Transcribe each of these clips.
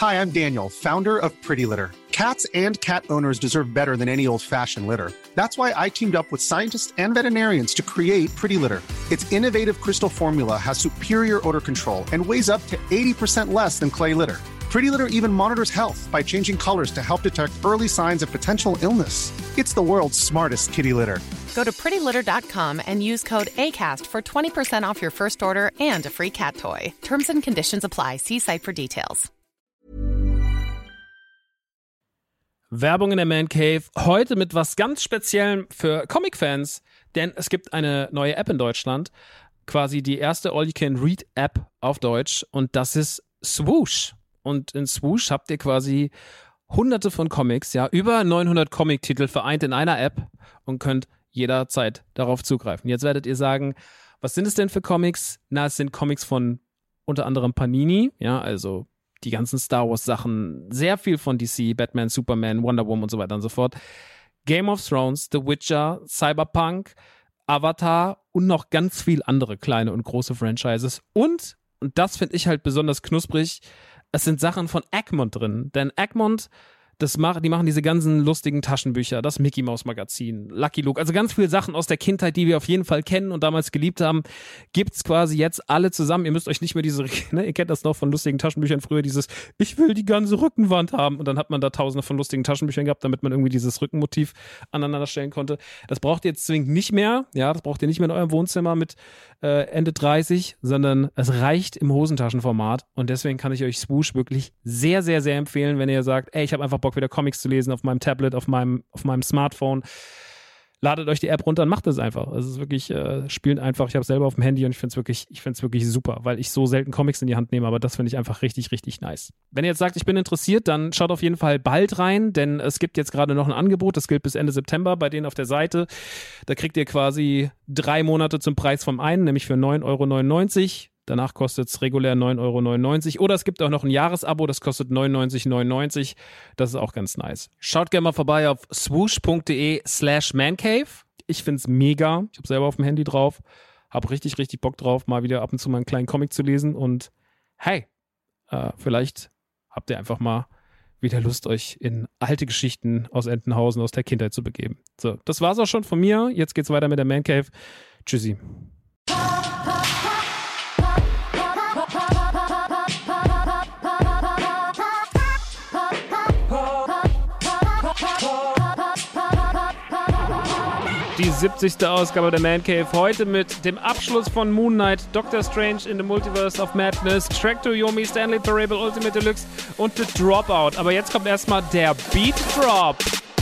Hi, I'm Daniel, founder of Pretty Litter. Cats and cat owners deserve better than any old-fashioned litter. That's why I teamed up with scientists and veterinarians to create Pretty Litter. Its innovative crystal formula has superior odor control and weighs up to 80% less than clay litter. Pretty Litter even monitors health by changing colors to help detect early signs of potential illness. It's the world's smartest kitty litter. Go to prettylitter.com and use code ACAST for 20% off your first order and a free cat toy. Terms and conditions apply. See site for details. Werbung in der Man Cave. Heute mit was ganz Speziellem für Comic-Fans, denn es gibt eine neue App in Deutschland. Quasi die erste All-You-Can-Read-App auf Deutsch und das ist Swoosh. Und in Swoosh habt ihr quasi hunderte von Comics, ja, über 900 Comic-Titel vereint in einer App und könnt jederzeit darauf zugreifen. Jetzt werdet ihr sagen, was sind es denn für Comics? Na, es sind Comics von unter anderem Panini, ja, also die ganzen Star Wars Sachen, sehr viel von DC, Batman, Superman, Wonder Woman und so weiter und so fort. Game of Thrones, The Witcher, Cyberpunk, Avatar und noch ganz viel andere kleine und große Franchises. Und das finde ich halt besonders knusprig, es sind Sachen von Egmont drin, denn Egmont, die machen diese ganzen lustigen Taschenbücher, das Mickey Mouse Magazin, Lucky Luke, also ganz viele Sachen aus der Kindheit, die wir auf jeden Fall kennen und damals geliebt haben, gibt's quasi jetzt alle zusammen. Ihr müsst euch nicht mehr ihr kennt das noch von lustigen Taschenbüchern früher, dieses, ich will die ganze Rückenwand haben und dann hat man da tausende von lustigen Taschenbüchern gehabt, damit man irgendwie dieses Rückenmotiv aneinander stellen konnte. Das braucht ihr jetzt zwingend nicht mehr, ja, das braucht ihr nicht mehr in eurem Wohnzimmer mit Ende 30, sondern es reicht im Hosentaschenformat und deswegen kann ich euch Swoosh wirklich sehr, sehr, sehr empfehlen, wenn ihr sagt, ey, ich habe einfach Bock wieder Comics zu lesen auf meinem Tablet, auf meinem Smartphone. Ladet euch die App runter und macht es einfach. Es ist wirklich, spielt einfach. Ich habe es selber auf dem Handy und ich finde es wirklich super, weil ich so selten Comics in die Hand nehme, aber das finde ich einfach richtig, richtig nice. Wenn ihr jetzt sagt, ich bin interessiert, dann schaut auf jeden Fall bald rein, denn es gibt jetzt gerade noch ein Angebot, das gilt bis Ende September bei denen auf der Seite. Da kriegt ihr quasi 3 Monate zum Preis vom einen, nämlich für 9,99 €. Danach kostet es regulär 9,99 €. Oder es gibt auch noch ein Jahresabo, das kostet 99,99 €. Das ist auch ganz nice. Schaut gerne mal vorbei auf swoosh.de/mancave. Ich finde es mega. Ich habe selber auf dem Handy drauf. Habe richtig, richtig Bock drauf, mal wieder ab und zu mal einen kleinen Comic zu lesen. Und hey, vielleicht habt ihr einfach mal wieder Lust, euch in alte Geschichten aus Entenhausen, aus der Kindheit zu begeben. So, das war's auch schon von mir. Jetzt geht's weiter mit der Man Cave. Tschüssi. Die 70. Ausgabe der Man Cave. Heute mit dem Abschluss von Moon Knight, Doctor Strange in the Multiverse of Madness, Track to Yomi, Stanley Parable Ultimate Deluxe und The Dropout. Aber jetzt kommt erstmal der Beat Drop.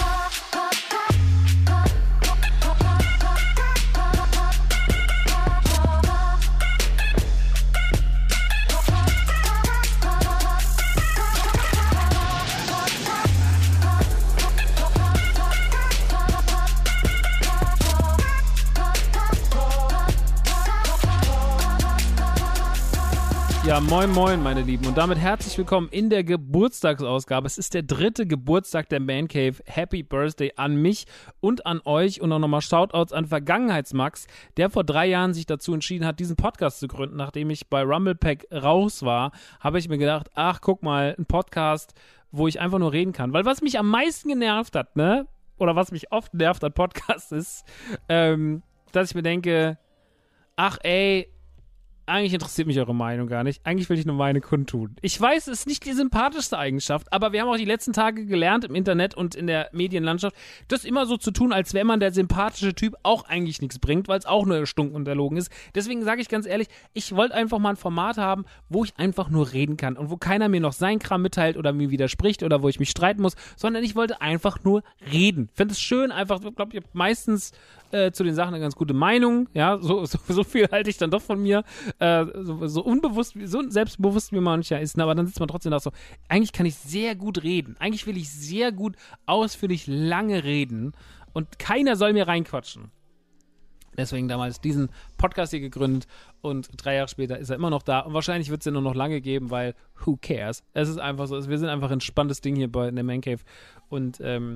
Ja, moin moin, meine Lieben. Und damit herzlich willkommen in der Geburtstagsausgabe. Es ist der 3. Geburtstag der Man Cave. Happy Birthday an mich und an euch. Und auch nochmal Shoutouts an Vergangenheitsmax, der vor 3 Jahren sich dazu entschieden hat, diesen Podcast zu gründen. Nachdem ich bei Rumblepack raus war, habe ich mir gedacht, ach, guck mal, ein Podcast, wo ich einfach nur reden kann. Weil was mich am meisten genervt hat, ne, oder was mich oft nervt an Podcasts ist, dass ich mir denke, ach ey, eigentlich interessiert mich eure Meinung gar nicht. Eigentlich will ich nur meine kundtun. Ich weiß, es ist nicht die sympathischste Eigenschaft, aber wir haben auch die letzten Tage gelernt im Internet und in der Medienlandschaft, das immer so zu tun, als wäre man der sympathische Typ, auch eigentlich nichts bringt, weil es auch nur erstunken und erlogen ist. Deswegen sage ich ganz ehrlich, ich wollte einfach mal ein Format haben, wo ich einfach nur reden kann und wo keiner mir noch seinen Kram mitteilt oder mir widerspricht oder wo ich mich streiten muss, sondern ich wollte einfach nur reden. Ich finde es schön, einfach, ich glaube, ich habe meistens zu den Sachen eine ganz gute Meinung, ja, so viel halte ich dann doch von mir, so unbewusst, so selbstbewusst wie mancher ist, aber dann sitzt man trotzdem da so, eigentlich kann ich sehr gut reden, eigentlich will ich sehr gut ausführlich lange reden und keiner soll mir reinquatschen. Deswegen damals diesen Podcast hier gegründet und 3 Jahre später ist er immer noch da und wahrscheinlich wird es den nur noch lange geben, weil who cares? Es ist einfach so, wir sind einfach ein spannendes Ding hier in der Man Cave und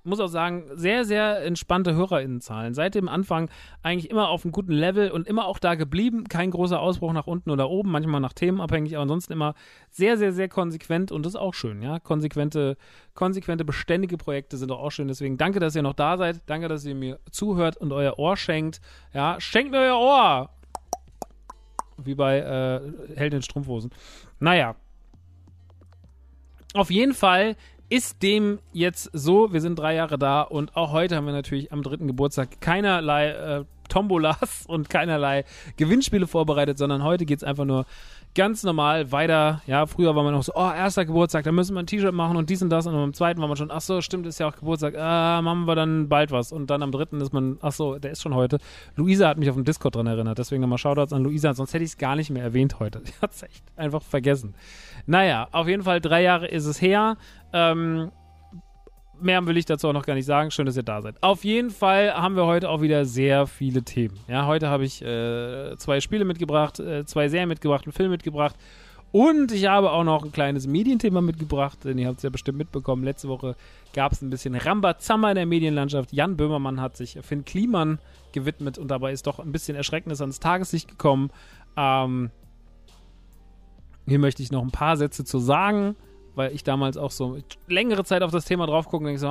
muss auch sagen, sehr, sehr entspannte HörerInnenzahlen. Seit dem Anfang eigentlich immer auf einem guten Level und immer auch da geblieben. Kein großer Ausbruch nach unten oder oben, manchmal nach Themen abhängig, aber ansonsten immer sehr, sehr, sehr konsequent und das ist auch schön, ja. Konsequente, beständige Projekte sind auch schön. Deswegen danke, dass ihr noch da seid. Danke, dass ihr mir zuhört und euer Ohr schenkt. Ja, schenkt mir euer Ohr! Wie bei Helden in Strumpfhosen. Naja. Auf jeden Fall ist dem jetzt so, wir sind 3 Jahre da und auch heute haben wir natürlich am 3. Geburtstag keinerlei Tombolas und keinerlei Gewinnspiele vorbereitet, sondern heute geht es einfach nur ganz normal weiter. Ja, früher war man noch so, 1. Geburtstag, da müssen wir ein T-Shirt machen und dies und das und am 2. war man schon, ach so, stimmt, ist ja auch Geburtstag, machen wir dann bald was und dann am 3. ist man, ach so, der ist schon heute. Luisa hat mich auf dem Discord dran erinnert, deswegen nochmal Shoutouts an Luisa, sonst hätte ich es gar nicht mehr erwähnt heute. Ich hatte es echt einfach vergessen. Naja, auf jeden Fall 3 Jahre ist es her. Mehr will ich dazu auch noch gar nicht sagen. Schön, dass ihr da seid. Auf jeden Fall haben wir heute auch wieder sehr viele Themen. Ja, heute habe ich 2 Spiele mitgebracht, 2 Serien mitgebracht, einen Film mitgebracht und ich habe auch noch ein kleines Medienthema mitgebracht, denn ihr habt es ja bestimmt mitbekommen. Letzte Woche gab es ein bisschen Rambazamba in der Medienlandschaft. Jan Böhmermann hat sich Finn Kliman gewidmet und dabei ist doch ein bisschen Erschrecknis ans Tageslicht gekommen. Hier möchte ich noch ein paar Sätze zu sagen, weil ich damals auch so längere Zeit auf das Thema drauf gucke und denke so,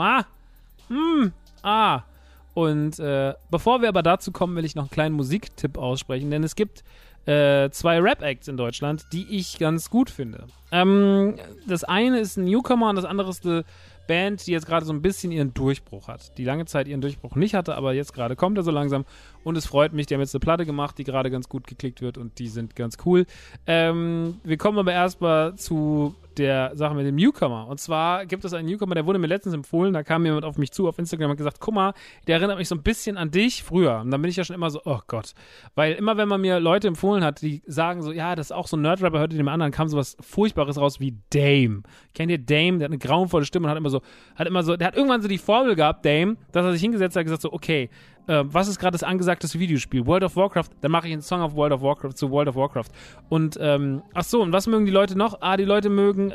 Und bevor wir aber dazu kommen, will ich noch einen kleinen Musiktipp aussprechen, denn es gibt 2 Rap-Acts in Deutschland, die ich ganz gut finde. Das eine ist ein Newcomer und das andere ist eine Band, die jetzt gerade so ein bisschen ihren Durchbruch hat. Die lange Zeit ihren Durchbruch nicht hatte, aber jetzt gerade kommt er so langsam und es freut mich, die haben jetzt eine Platte gemacht, die gerade ganz gut geklickt wird und die sind ganz cool. Wir kommen aber erstmal zu der Sache mit dem Newcomer. Und zwar gibt es einen Newcomer, der wurde mir letztens empfohlen, da kam jemand auf mich zu auf Instagram und hat gesagt, guck mal, der erinnert mich so ein bisschen an dich früher. Und dann bin ich ja schon immer so, oh Gott. Weil immer, wenn man mir Leute empfohlen hat, die sagen so, ja, das ist auch so ein Nerd-Rapper, hört ihr dem anderen, kam so was Furchtbares raus wie Dame. Kennt ihr Dame? Der hat eine grauenvolle Stimme und der hat irgendwann so die Formel gehabt, Dame, dass er sich hingesetzt hat und gesagt so, okay, was ist gerade das angesagteste Videospiel? World of Warcraft? Dann mache ich einen Song auf World of Warcraft. Und, ach so, und was mögen die Leute noch? Die Leute mögen,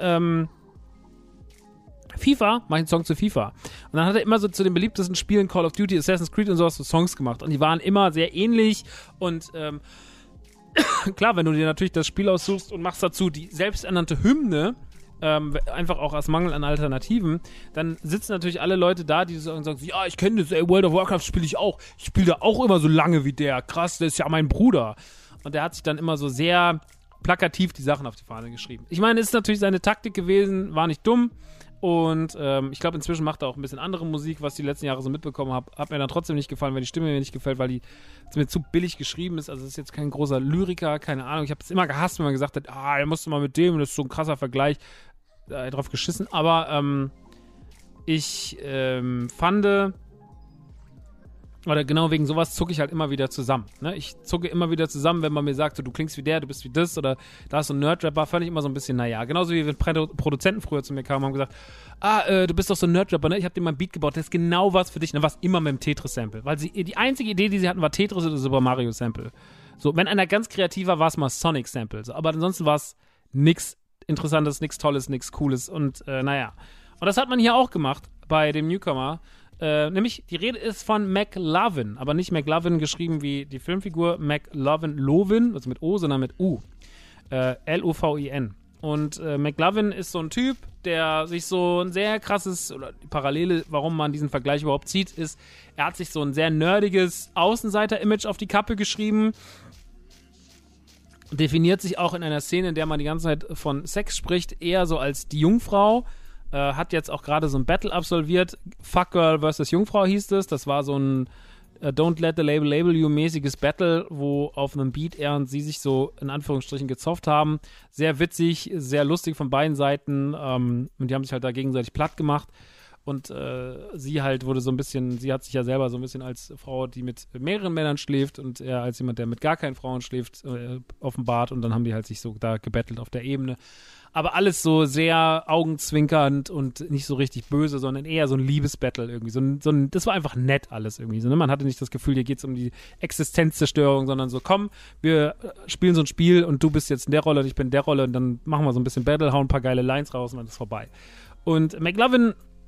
FIFA, mache ich einen Song zu FIFA. Und dann hat er immer so zu den beliebtesten Spielen Call of Duty, Assassin's Creed und sowas so Songs gemacht. Und die waren immer sehr ähnlich und, klar, wenn du dir natürlich das Spiel aussuchst und machst dazu die selbsternannte Hymne, einfach auch aus Mangel an Alternativen, dann sitzen natürlich alle Leute da, die sagen, ja, ich kenne das, World of Warcraft spiele ich auch. Ich spiele da auch immer so lange wie der. Krass, der ist ja mein Bruder. Und der hat sich dann immer so sehr plakativ die Sachen auf die Fahne geschrieben. Ich meine, es ist natürlich seine Taktik gewesen, war nicht dumm. Und ich glaube, inzwischen macht er auch ein bisschen andere Musik, was ich die letzten Jahre so mitbekommen habe. Hat mir dann trotzdem nicht gefallen, weil die Stimme mir nicht gefällt, weil die mir zu billig geschrieben ist. Also es ist jetzt kein großer Lyriker, keine Ahnung. Ich habe es immer gehasst, wenn man gesagt hat, er musste mal mit dem, das ist so ein krasser Vergleich. Drauf geschissen. Aber ich fand, oder genau wegen sowas zucke ich halt immer wieder zusammen. Ne? Ich zucke immer wieder zusammen, wenn man mir sagt, so, du klingst wie der, du bist wie das oder da ist so ein Nerd-Rapper, fand ich immer so ein bisschen, naja. Genauso wie wenn Produzenten früher zu mir kamen und haben gesagt, du bist doch so ein Nerd-Rapper, ne? Ich hab dir mal ein Beat gebaut, der ist genau was für dich. Und dann war es immer mit dem Tetris-Sample. Weil die einzige Idee, die sie hatten, war Tetris oder Super Mario-Sample. So, wenn einer ganz kreativ war, war es mal Sonic-Sample. So, aber ansonsten war es nix Interessantes, nichts Tolles, nichts Cooles und naja. Und das hat man hier auch gemacht bei dem Newcomer. Nämlich, die Rede ist von McLovin, aber nicht McLovin geschrieben wie die Filmfigur McLovin, also mit O, sondern mit U. L-O-V-I-N. Und McLovin ist so ein Typ, der sich so ein sehr krasses, oder die Parallele, warum man diesen Vergleich überhaupt zieht, ist, er hat sich so ein sehr nerdiges Außenseiter-Image auf die Kappe geschrieben. Definiert sich auch in einer Szene, in der man die ganze Zeit von Sex spricht, eher so als die Jungfrau. Hat jetzt auch gerade so ein Battle absolviert. Fuck Girl vs. Jungfrau hieß es. Das war so ein Don't Let the Label You mäßiges Battle, wo auf einem Beat er und sie sich so in Anführungsstrichen gezofft haben. Sehr witzig, sehr lustig von beiden Seiten. Und die haben sich halt da gegenseitig platt gemacht. Und sie halt wurde so ein bisschen, sie hat sich ja selber so ein bisschen als Frau, die mit mehreren Männern schläft und er als jemand, der mit gar keinen Frauen schläft, offenbart. Und dann haben die halt sich so da gebettelt auf der Ebene. Aber alles so sehr augenzwinkernd und nicht so richtig böse, sondern eher so ein Liebesbattle irgendwie. Das war einfach nett alles irgendwie. So, ne? Man hatte nicht das Gefühl, hier geht's um die Existenzzerstörung, sondern so, komm, wir spielen so ein Spiel und du bist jetzt in der Rolle und ich bin in der Rolle und dann machen wir so ein bisschen Battle, hauen ein paar geile Lines raus und dann ist vorbei. Und McLovin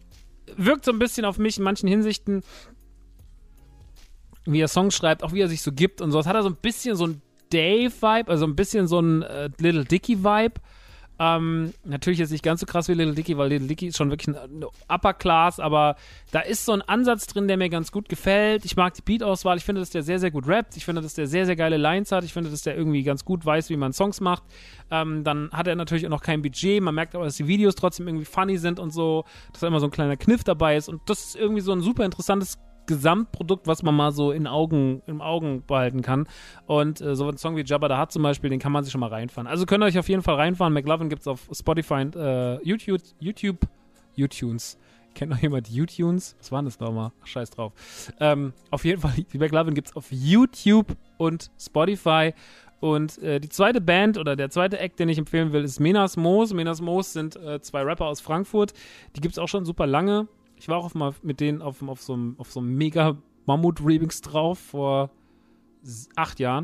wirkt so ein bisschen auf mich in manchen Hinsichten, wie er Songs schreibt, auch wie er sich so gibt und so. Das hat er so ein bisschen so ein Dave-Vibe, also ein bisschen so ein Little Dicky-Vibe. Natürlich jetzt nicht ganz so krass wie Little Dicky, weil Little Dicky ist schon wirklich eine Upper Class, aber da ist so ein Ansatz drin, der mir ganz gut gefällt. Ich mag die Beat-Auswahl, ich finde, dass der sehr, sehr gut rappt, ich finde, dass der sehr, sehr geile Lines hat, ich finde, dass der irgendwie ganz gut weiß, wie man Songs macht. Dann hat er natürlich auch noch kein Budget, man merkt aber, dass die Videos trotzdem irgendwie funny sind und so, dass da immer so ein kleiner Kniff dabei ist und das ist irgendwie so ein super interessantes Gesamtprodukt, was man mal so im Augen behalten kann. Und so ein Song wie Jabba the Hutt zum Beispiel, den kann man sich schon mal reinfahren. Also könnt ihr euch auf jeden Fall reinfahren. McLovin gibt's auf Spotify und YouTunes. Kennt noch jemand YouTunes? Was waren das nochmal? Ach, scheiß drauf. Auf jeden Fall, die McLovin gibt's auf YouTube und Spotify. Und die zweite Band oder der zweite Act, den ich empfehlen will, ist Menas Moos. Menas Moos sind 2 Rapper aus Frankfurt. Die gibt's auch schon super lange. Ich war auch mal mit denen auf so einem mega Mammut-Remix drauf vor 8 Jahren.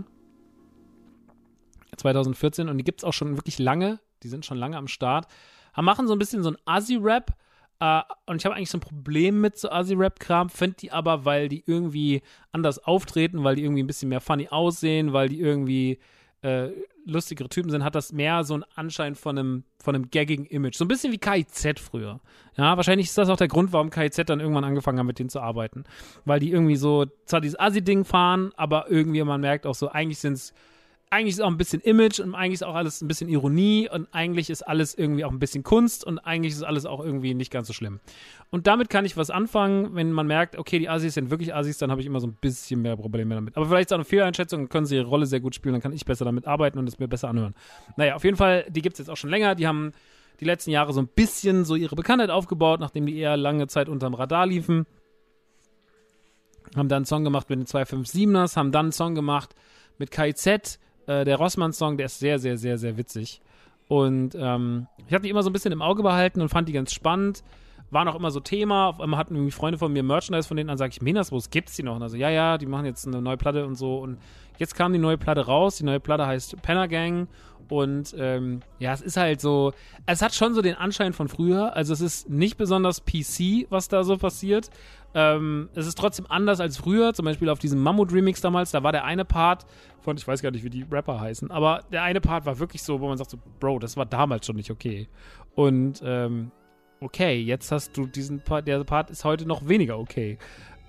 2014. Und die gibt's auch schon wirklich lange. Die sind schon lange am Start. Machen so ein bisschen so ein Assi-Rap. Und ich habe eigentlich so ein Problem mit so Assi-Rap-Kram. Finde die aber, weil die irgendwie anders auftreten, weil die irgendwie ein bisschen mehr funny aussehen, weil die irgendwie lustigere Typen sind, hat das mehr so einen Anschein von einem gaggigen Image. So ein bisschen wie KIZ früher. Ja, wahrscheinlich ist das auch der Grund, warum KIZ dann irgendwann angefangen hat, mit denen zu arbeiten. Weil die irgendwie so zwar dieses Assi-Ding fahren, aber irgendwie man merkt auch so, eigentlich ist auch ein bisschen Image und eigentlich ist auch alles ein bisschen Ironie und eigentlich ist alles irgendwie auch ein bisschen Kunst und eigentlich ist alles auch irgendwie nicht ganz so schlimm. Und damit kann ich was anfangen, wenn man merkt, okay, die Assis sind wirklich Assis, dann habe ich immer so ein bisschen mehr Probleme damit. Aber vielleicht ist es auch eine Fehleinschätzung und können sie ihre Rolle sehr gut spielen, dann kann ich besser damit arbeiten und es mir besser anhören. Naja, auf jeden Fall, die gibt es jetzt auch schon länger, die haben die letzten Jahre so ein bisschen so ihre Bekanntheit aufgebaut, nachdem die eher lange Zeit unterm Radar liefen. Haben dann einen Song gemacht mit den 257ers, haben dann einen Song gemacht mit KIZ, der Rossmann-Song, der ist sehr, sehr, sehr, sehr witzig. Und ich habe die immer so ein bisschen im Auge behalten und fand die ganz spannend. Waren auch immer so Thema. Auf einmal hatten irgendwie Freunde von mir Merchandise von denen, dann sage ich, Menas, wo gibt's die noch? Und also, ja, die machen jetzt eine neue Platte und so. Und jetzt kam die neue Platte raus. Die neue Platte heißt Penner Gang. Und es ist halt so, es hat schon so den Anschein von früher. Also es ist nicht besonders PC, was da so passiert. Es ist trotzdem anders als früher. Zum Beispiel auf diesem Mammut-Remix damals, da war der eine Part von, ich weiß gar nicht, wie die Rapper heißen, aber der eine Part war wirklich so, wo man sagt so, Bro, das war damals schon nicht okay. Und okay, jetzt hast du diesen Part, der Part ist heute noch weniger okay.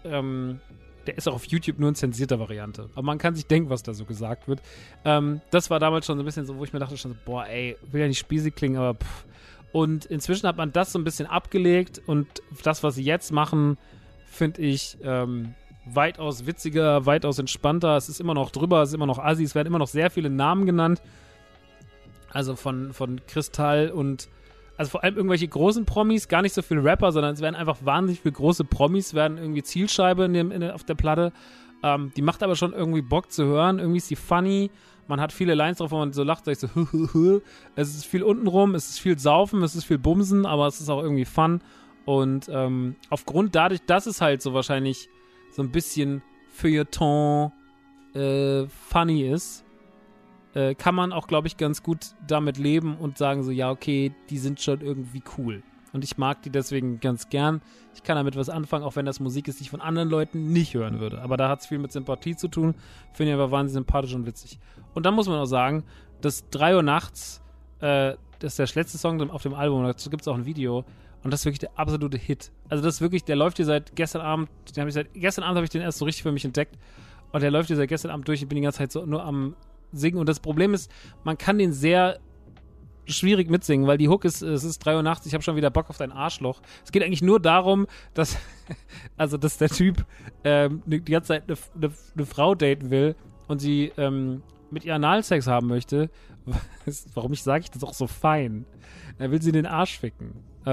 Der ist auch auf YouTube nur in zensierter Variante. Aber man kann sich denken, was da so gesagt wird. Das war damals schon so ein bisschen so, wo ich mir dachte schon so, boah, ey, will ja nicht spießig klingen, aber pff. Und inzwischen hat man das so ein bisschen abgelegt und das, was sie jetzt machen, finde ich weitaus witziger, weitaus entspannter. Es ist immer noch drüber, es ist immer noch assi, es werden immer noch sehr viele Namen genannt. Also von Kristall und also vor allem irgendwelche großen Promis, gar nicht so viele Rapper, sondern es werden einfach wahnsinnig viele große Promis, werden irgendwie Zielscheibe auf der Platte. Die macht aber schon irgendwie Bock zu hören. Irgendwie ist die funny. Man hat viele Lines drauf, wo man so lacht, sagt so, es ist viel untenrum, es ist viel Saufen, es ist viel Bumsen, aber es ist auch irgendwie Fun. Und aufgrund dadurch, dass es halt so wahrscheinlich so ein bisschen Feuilleton funny ist, kann man auch, glaube ich, ganz gut damit leben und sagen so, ja, okay, die sind schon irgendwie cool. Und ich mag die deswegen ganz gern. Ich kann damit was anfangen, auch wenn das Musik ist, die ich von anderen Leuten nicht hören würde. Aber da hat es viel mit Sympathie zu tun. Finde ich aber wahnsinnig sympathisch und witzig. Und dann muss man auch sagen, dass 3 Uhr nachts, das ist der letzte Song auf dem Album, dazu gibt es auch ein Video. Und das ist wirklich der absolute Hit. Also das ist wirklich, der läuft hier seit gestern Abend, gestern Abend habe ich den erst so richtig für mich entdeckt. Und der läuft hier seit gestern Abend durch. Ich bin die ganze Zeit so nur am Singen. Und das Problem ist, man kann den sehr schwierig mitsingen, weil die Hook ist, es ist 3 Uhr nachts, ich habe schon wieder Bock auf dein Arschloch. Es geht eigentlich nur darum, dass der Typ die ganze Zeit eine Frau daten will und sie mit ihr Analsex haben möchte. Warum sage ich das auch so fein? Er will sie in den Arsch ficken.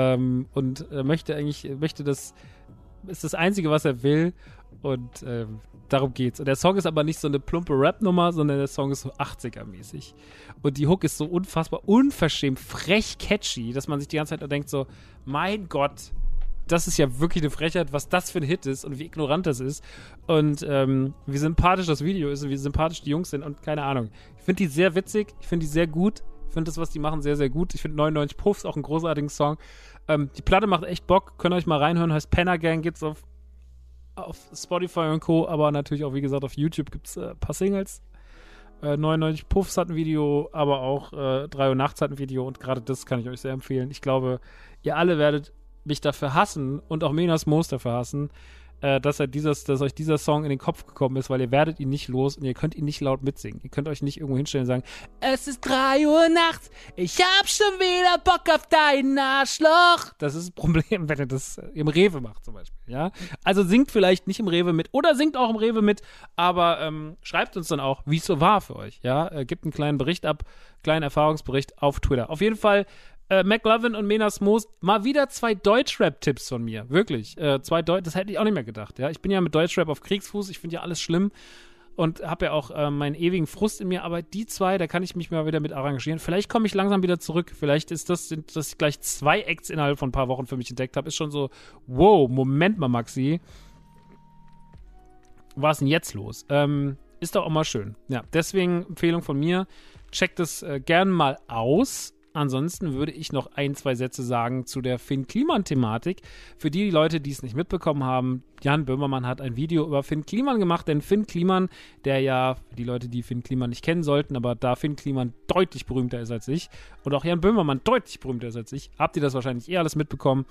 Und möchte das, ist das Einzige, was er will. Und darum geht's. Und der Song ist aber nicht so eine plumpe Rap-Nummer, sondern der Song ist so 80er-mäßig. Und die Hook ist so unfassbar unverschämt, frech catchy, dass man sich die ganze Zeit nur denkt so, mein Gott, das ist ja wirklich eine Frechheit, was das für ein Hit ist und wie ignorant das ist. Und wie sympathisch das Video ist und wie sympathisch die Jungs sind und keine Ahnung. Ich finde die sehr witzig, ich finde die sehr gut, ich finde das, was die machen, sehr, sehr gut. Ich finde 99 Puffs auch einen großartigen Song. Die Platte macht echt Bock. Könnt ihr euch mal reinhören. Heißt Penner Gang. Gibt's auf Spotify und Co. Aber natürlich auch, wie gesagt, auf YouTube gibt's ein paar Singles. 99 Puffs hat ein Video, aber auch 3 Uhr nachts hat ein Video. Und gerade das kann ich euch sehr empfehlen. Ich glaube, ihr alle werdet mich dafür hassen und auch Menas Moos dafür hassen, dass euch dieser Song in den Kopf gekommen ist, weil ihr werdet ihn nicht los und ihr könnt ihn nicht laut mitsingen. Ihr könnt euch nicht irgendwo hinstellen und sagen, es ist 3 Uhr nachts, ich hab schon wieder Bock auf dein Arschloch. Das ist ein Problem, wenn ihr das im Rewe macht zum Beispiel, ja. Also singt vielleicht nicht im Rewe mit oder singt auch im Rewe mit, aber schreibt uns dann auch, wie es so war für euch, ja. Gebt einen kleinen Bericht ab, kleinen Erfahrungsbericht auf Twitter. Auf jeden Fall McLovin und Menas Moos, mal wieder 2 Deutschrap-Tipps von mir. Wirklich. Das hätte ich auch nicht mehr gedacht. Ja? Ich bin ja mit Deutschrap auf Kriegsfuß. Ich finde ja alles schlimm und habe ja auch meinen ewigen Frust in mir. Aber die 2, da kann ich mich mal wieder mit arrangieren. Vielleicht komme ich langsam wieder zurück. Vielleicht sind das gleich 2 Acts innerhalb von ein paar Wochen für mich entdeckt habe. Ist schon so, wow, Moment mal, Maxi. Was ist denn jetzt los? Ist doch auch mal schön. Ja, deswegen Empfehlung von mir. Checkt es gern mal aus. Ansonsten würde ich noch 1, 2 Sätze sagen zu der Finn Kliman-Thematik. Für die Leute, die es nicht mitbekommen haben, Jan Böhmermann hat ein Video über Finn Kliman gemacht, denn Finn Kliman, der ja, die Leute, die Finn Kliman nicht kennen sollten, aber da Finn Kliman deutlich berühmter ist als ich und auch Jan Böhmermann deutlich berühmter ist als ich, habt ihr das wahrscheinlich alles mitbekommen.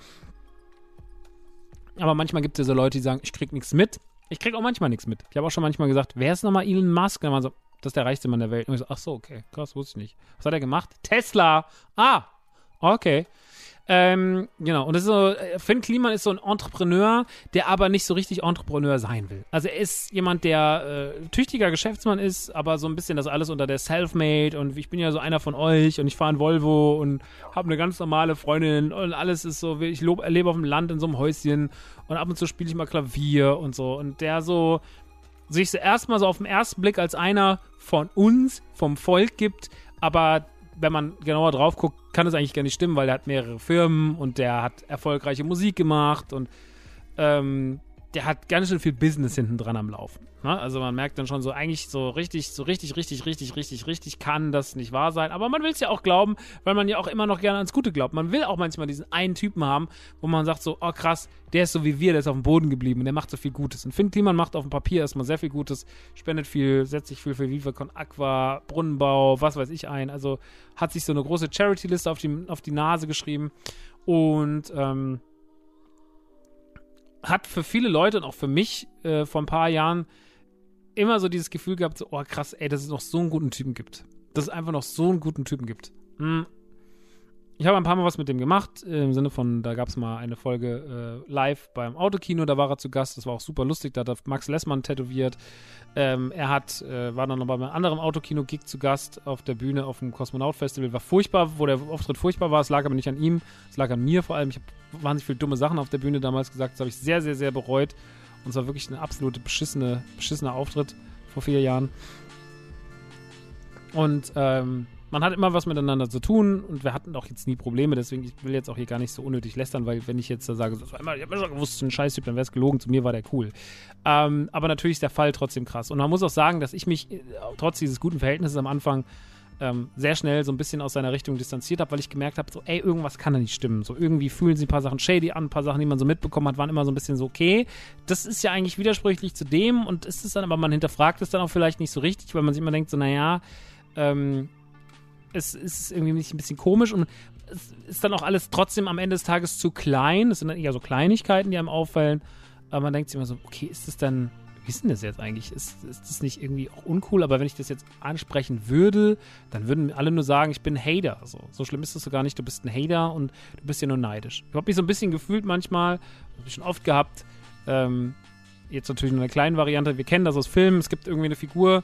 Aber manchmal gibt es ja so Leute, die sagen, ich krieg nichts mit. Ich krieg auch manchmal nichts mit. Ich habe auch schon manchmal gesagt, wer ist nochmal Elon Musk? Und dann war so, das ist der reichste Mann der Welt. Und ich so, ach so, okay, krass, wusste ich nicht. Was hat er gemacht? Tesla! Ah, okay. Genau, und das ist so, Finn Kliman ist so ein Entrepreneur, der aber nicht so richtig Entrepreneur sein will. Also er ist jemand, der tüchtiger Geschäftsmann ist, aber so ein bisschen das alles unter der Selfmade und ich bin ja so einer von euch und ich fahre ein Volvo und habe eine ganz normale Freundin und alles ist so, ich lebe auf dem Land in so einem Häuschen und ab und zu spiele ich mal Klavier und so und der so sich so erstmal so auf den ersten Blick als einer von uns, vom Volk gibt, aber wenn man genauer drauf guckt, kann es eigentlich gar nicht stimmen, weil er hat mehrere Firmen und der hat erfolgreiche Musik gemacht und der hat ganz schön viel Business hinten dran am Laufen. Ne? Also man merkt dann schon so, eigentlich so richtig kann das nicht wahr sein. Aber man will es ja auch glauben, weil man ja auch immer noch gerne ans Gute glaubt. Man will auch manchmal diesen einen Typen haben, wo man sagt so, oh krass, der ist so wie wir, der ist auf dem Boden geblieben und der macht so viel Gutes. Und Finn Kliman macht auf dem Papier erstmal sehr viel Gutes, spendet viel, setzt sich viel für Viva Con Aqua, Brunnenbau, was weiß ich ein. Also hat sich so eine große Charity-Liste auf die Nase geschrieben und hat für viele Leute und auch für mich vor ein paar Jahren immer so dieses Gefühl gehabt, so, oh krass, ey, dass es noch so einen guten Typen gibt. Dass es einfach noch so einen guten Typen gibt. Ich habe ein paar Mal was mit dem gemacht, im Sinne von, da gab es mal eine Folge live beim Autokino, da war er zu Gast, das war auch super lustig, da hat er Max Lessmann tätowiert. Er war dann noch bei einem anderen Autokino-Gig zu Gast auf der Bühne auf dem Kosmonaut-Festival, war furchtbar, wo der Auftritt furchtbar war, es lag aber nicht an ihm, es lag an mir vor allem, ich habe wahnsinnig viele dumme Sachen auf der Bühne damals gesagt, das habe ich sehr, sehr, sehr bereut und es war wirklich eine absolute beschissener Auftritt vor 4 Jahren und man hat immer was miteinander zu tun und wir hatten auch jetzt nie Probleme, deswegen ich will jetzt auch hier gar nicht so unnötig lästern, weil wenn ich jetzt da sage, so, ich hab mir schon gewusst, es ist ein Scheißtyp, dann wäre es gelogen, zu mir war der cool. Aber natürlich ist der Fall trotzdem krass. Und man muss auch sagen, dass ich mich trotz dieses guten Verhältnisses am Anfang sehr schnell so ein bisschen aus seiner Richtung distanziert habe, weil ich gemerkt habe, so, ey, irgendwas kann da nicht stimmen. So irgendwie fühlen sich ein paar Sachen shady an, ein paar Sachen, die man so mitbekommen hat, waren immer so ein bisschen so, okay, das ist ja eigentlich widersprüchlich zu dem und ist es dann, aber man hinterfragt es dann auch vielleicht nicht so richtig, weil man sich immer denkt, so, naja, es ist irgendwie ein bisschen komisch und es ist dann auch alles trotzdem am Ende des Tages zu klein. Es sind dann eher so Kleinigkeiten, die einem auffallen. Aber man denkt sich immer so, okay, ist das dann, wie ist denn das jetzt eigentlich? Ist das nicht irgendwie auch uncool? Aber wenn ich das jetzt ansprechen würde, dann würden alle nur sagen, ich bin ein Hater. So schlimm ist das so gar nicht. Du bist ein Hater und du bist ja nur neidisch. Ich habe mich so ein bisschen gefühlt manchmal, habe ich schon oft gehabt, jetzt natürlich nur eine kleine Variante. Wir kennen das aus Filmen. Es gibt irgendwie eine Figur,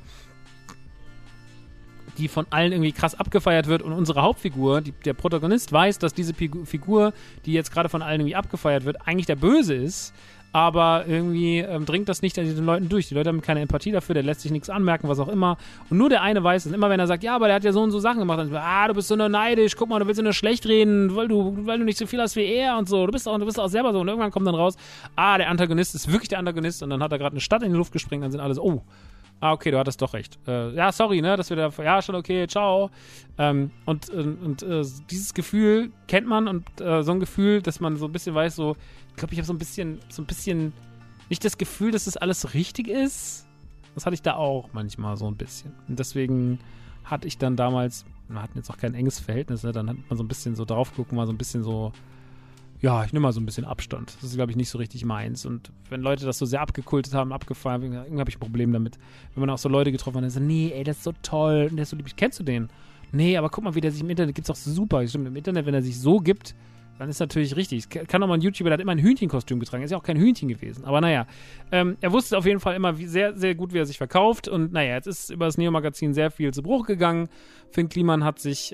die von allen irgendwie krass abgefeiert wird und unsere Hauptfigur, der Protagonist, weiß, dass diese Figur, die jetzt gerade von allen irgendwie abgefeiert wird, eigentlich der Böse ist, aber irgendwie dringt das nicht an den Leuten durch. Die Leute haben keine Empathie dafür, der lässt sich nichts anmerken, was auch immer. Und nur der eine weiß es. Immer wenn er sagt, ja, aber der hat ja so und so Sachen gemacht, dann du bist so nur neidisch, guck mal, du willst so nur schlecht reden, weil du nicht so viel hast wie er und so. Du bist auch selber so. Und irgendwann kommt dann raus, der Antagonist ist wirklich der Antagonist und dann hat er gerade eine Stadt in die Luft gesprengt, dann sind alle so, oh, Ah, okay, du hattest doch recht. Ja, sorry, ne, dass wir da, ja, schon okay, ciao. Und dieses Gefühl kennt man und so ein Gefühl, dass man so ein bisschen weiß, so, ich glaube, ich habe so ein bisschen, nicht das Gefühl, dass das alles richtig ist. Das hatte ich da auch manchmal so ein bisschen. Und deswegen hatte ich dann damals, wir hatten jetzt auch kein enges Verhältnis, ne, dann hat man so ein bisschen so drauf gucken, mal so ein bisschen so, ja, ich nehme mal so ein bisschen Abstand. Das ist, glaube ich, nicht so richtig meins. Und wenn Leute das so sehr abgekultet haben, abgefallen, irgendwie habe ich ein Problem damit. Wenn man auch so Leute getroffen hat, dann sagt, nee, ey, das ist so toll, und der ist so lieb. Kennst du den? Nee, aber guck mal, wie der sich im Internet gibt, ist doch super. Stimmt, im Internet, wenn er sich so gibt, dann ist natürlich richtig. Kann doch mal ein YouTuber, der hat immer ein Hühnchenkostüm getragen. Ist ja auch kein Hühnchen gewesen. Aber naja, er wusste auf jeden Fall immer sehr, sehr gut, wie er sich verkauft. Und naja, jetzt ist über das Neo-Magazin sehr viel zu Bruch gegangen. Finn Kliman hat sich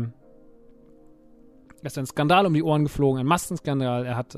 ist ein Skandal um die Ohren geflogen, ein Maskenskandal. Er hat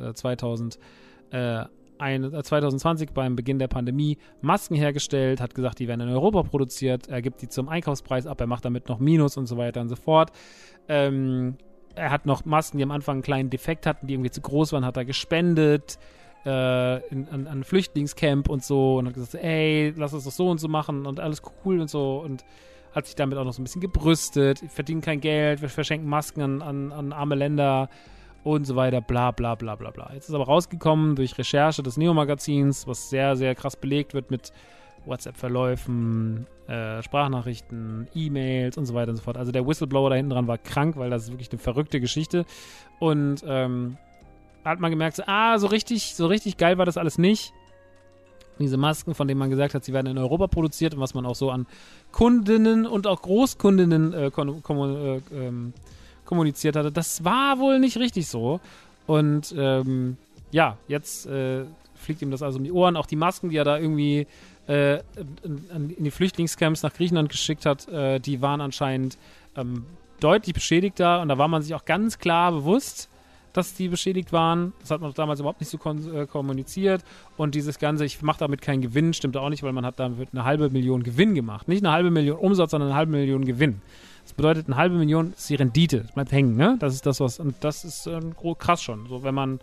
2020 beim Beginn der Pandemie Masken hergestellt, hat gesagt, die werden in Europa produziert. Er gibt die zum Einkaufspreis ab, er macht damit noch Minus und so weiter und so fort. Er hat noch Masken, die am Anfang einen kleinen Defekt hatten, die irgendwie zu groß waren, hat er gespendet an ein Flüchtlingscamp und so und hat gesagt, ey, lass uns das so und so machen und alles cool und so und hat sich damit auch noch so ein bisschen gebrüstet, verdienen kein Geld, wir verschenken Masken an arme Länder und so weiter, bla bla bla bla bla. Jetzt ist aber rausgekommen durch Recherche des Neo-Magazins, was sehr, sehr krass belegt wird mit WhatsApp-Verläufen, Sprachnachrichten, E-Mails und so weiter und so fort. Also der Whistleblower da hinten dran war krank, weil das ist wirklich eine verrückte Geschichte. Und hat man gemerkt, so richtig geil war das alles nicht. Diese Masken, von denen man gesagt hat, sie werden in Europa produziert und was man auch so an Kundinnen und auch Großkundinnen kommuniziert hatte, das war wohl nicht richtig so. Und jetzt fliegt ihm das also um die Ohren. Auch die Masken, die er da irgendwie in die Flüchtlingscamps nach Griechenland geschickt hat, die waren anscheinend deutlich beschädigter und da war man sich auch ganz klar bewusst, dass die beschädigt waren. Das hat man damals überhaupt nicht so kommuniziert. Und dieses Ganze, ich mache damit keinen Gewinn, stimmt auch nicht, weil man hat damit 500.000 Gewinn gemacht. Nicht 500.000 Umsatz, sondern 500.000 Gewinn. Das bedeutet, 500.000 ist die Rendite. Das bleibt hängen, ne? Das ist das, was, und das ist krass schon. So, wenn man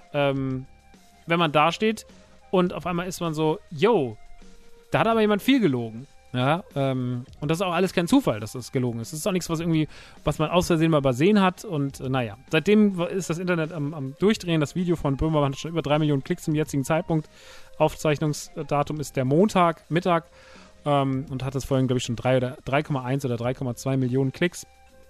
da steht und auf einmal ist man so, yo, da hat aber jemand viel gelogen. Ja, und das ist auch alles kein Zufall, dass das gelogen ist. Das ist auch nichts, was man aus Versehen mal übersehen hat. Und naja, seitdem ist das Internet am Durchdrehen. Das Video von Böhmermann hat schon über 3 Millionen Klicks zum jetzigen Zeitpunkt. Aufzeichnungsdatum ist der Montag, Mittag. Und hat das vorhin, glaube ich, schon 3,1 oder 3,2 Millionen Klicks.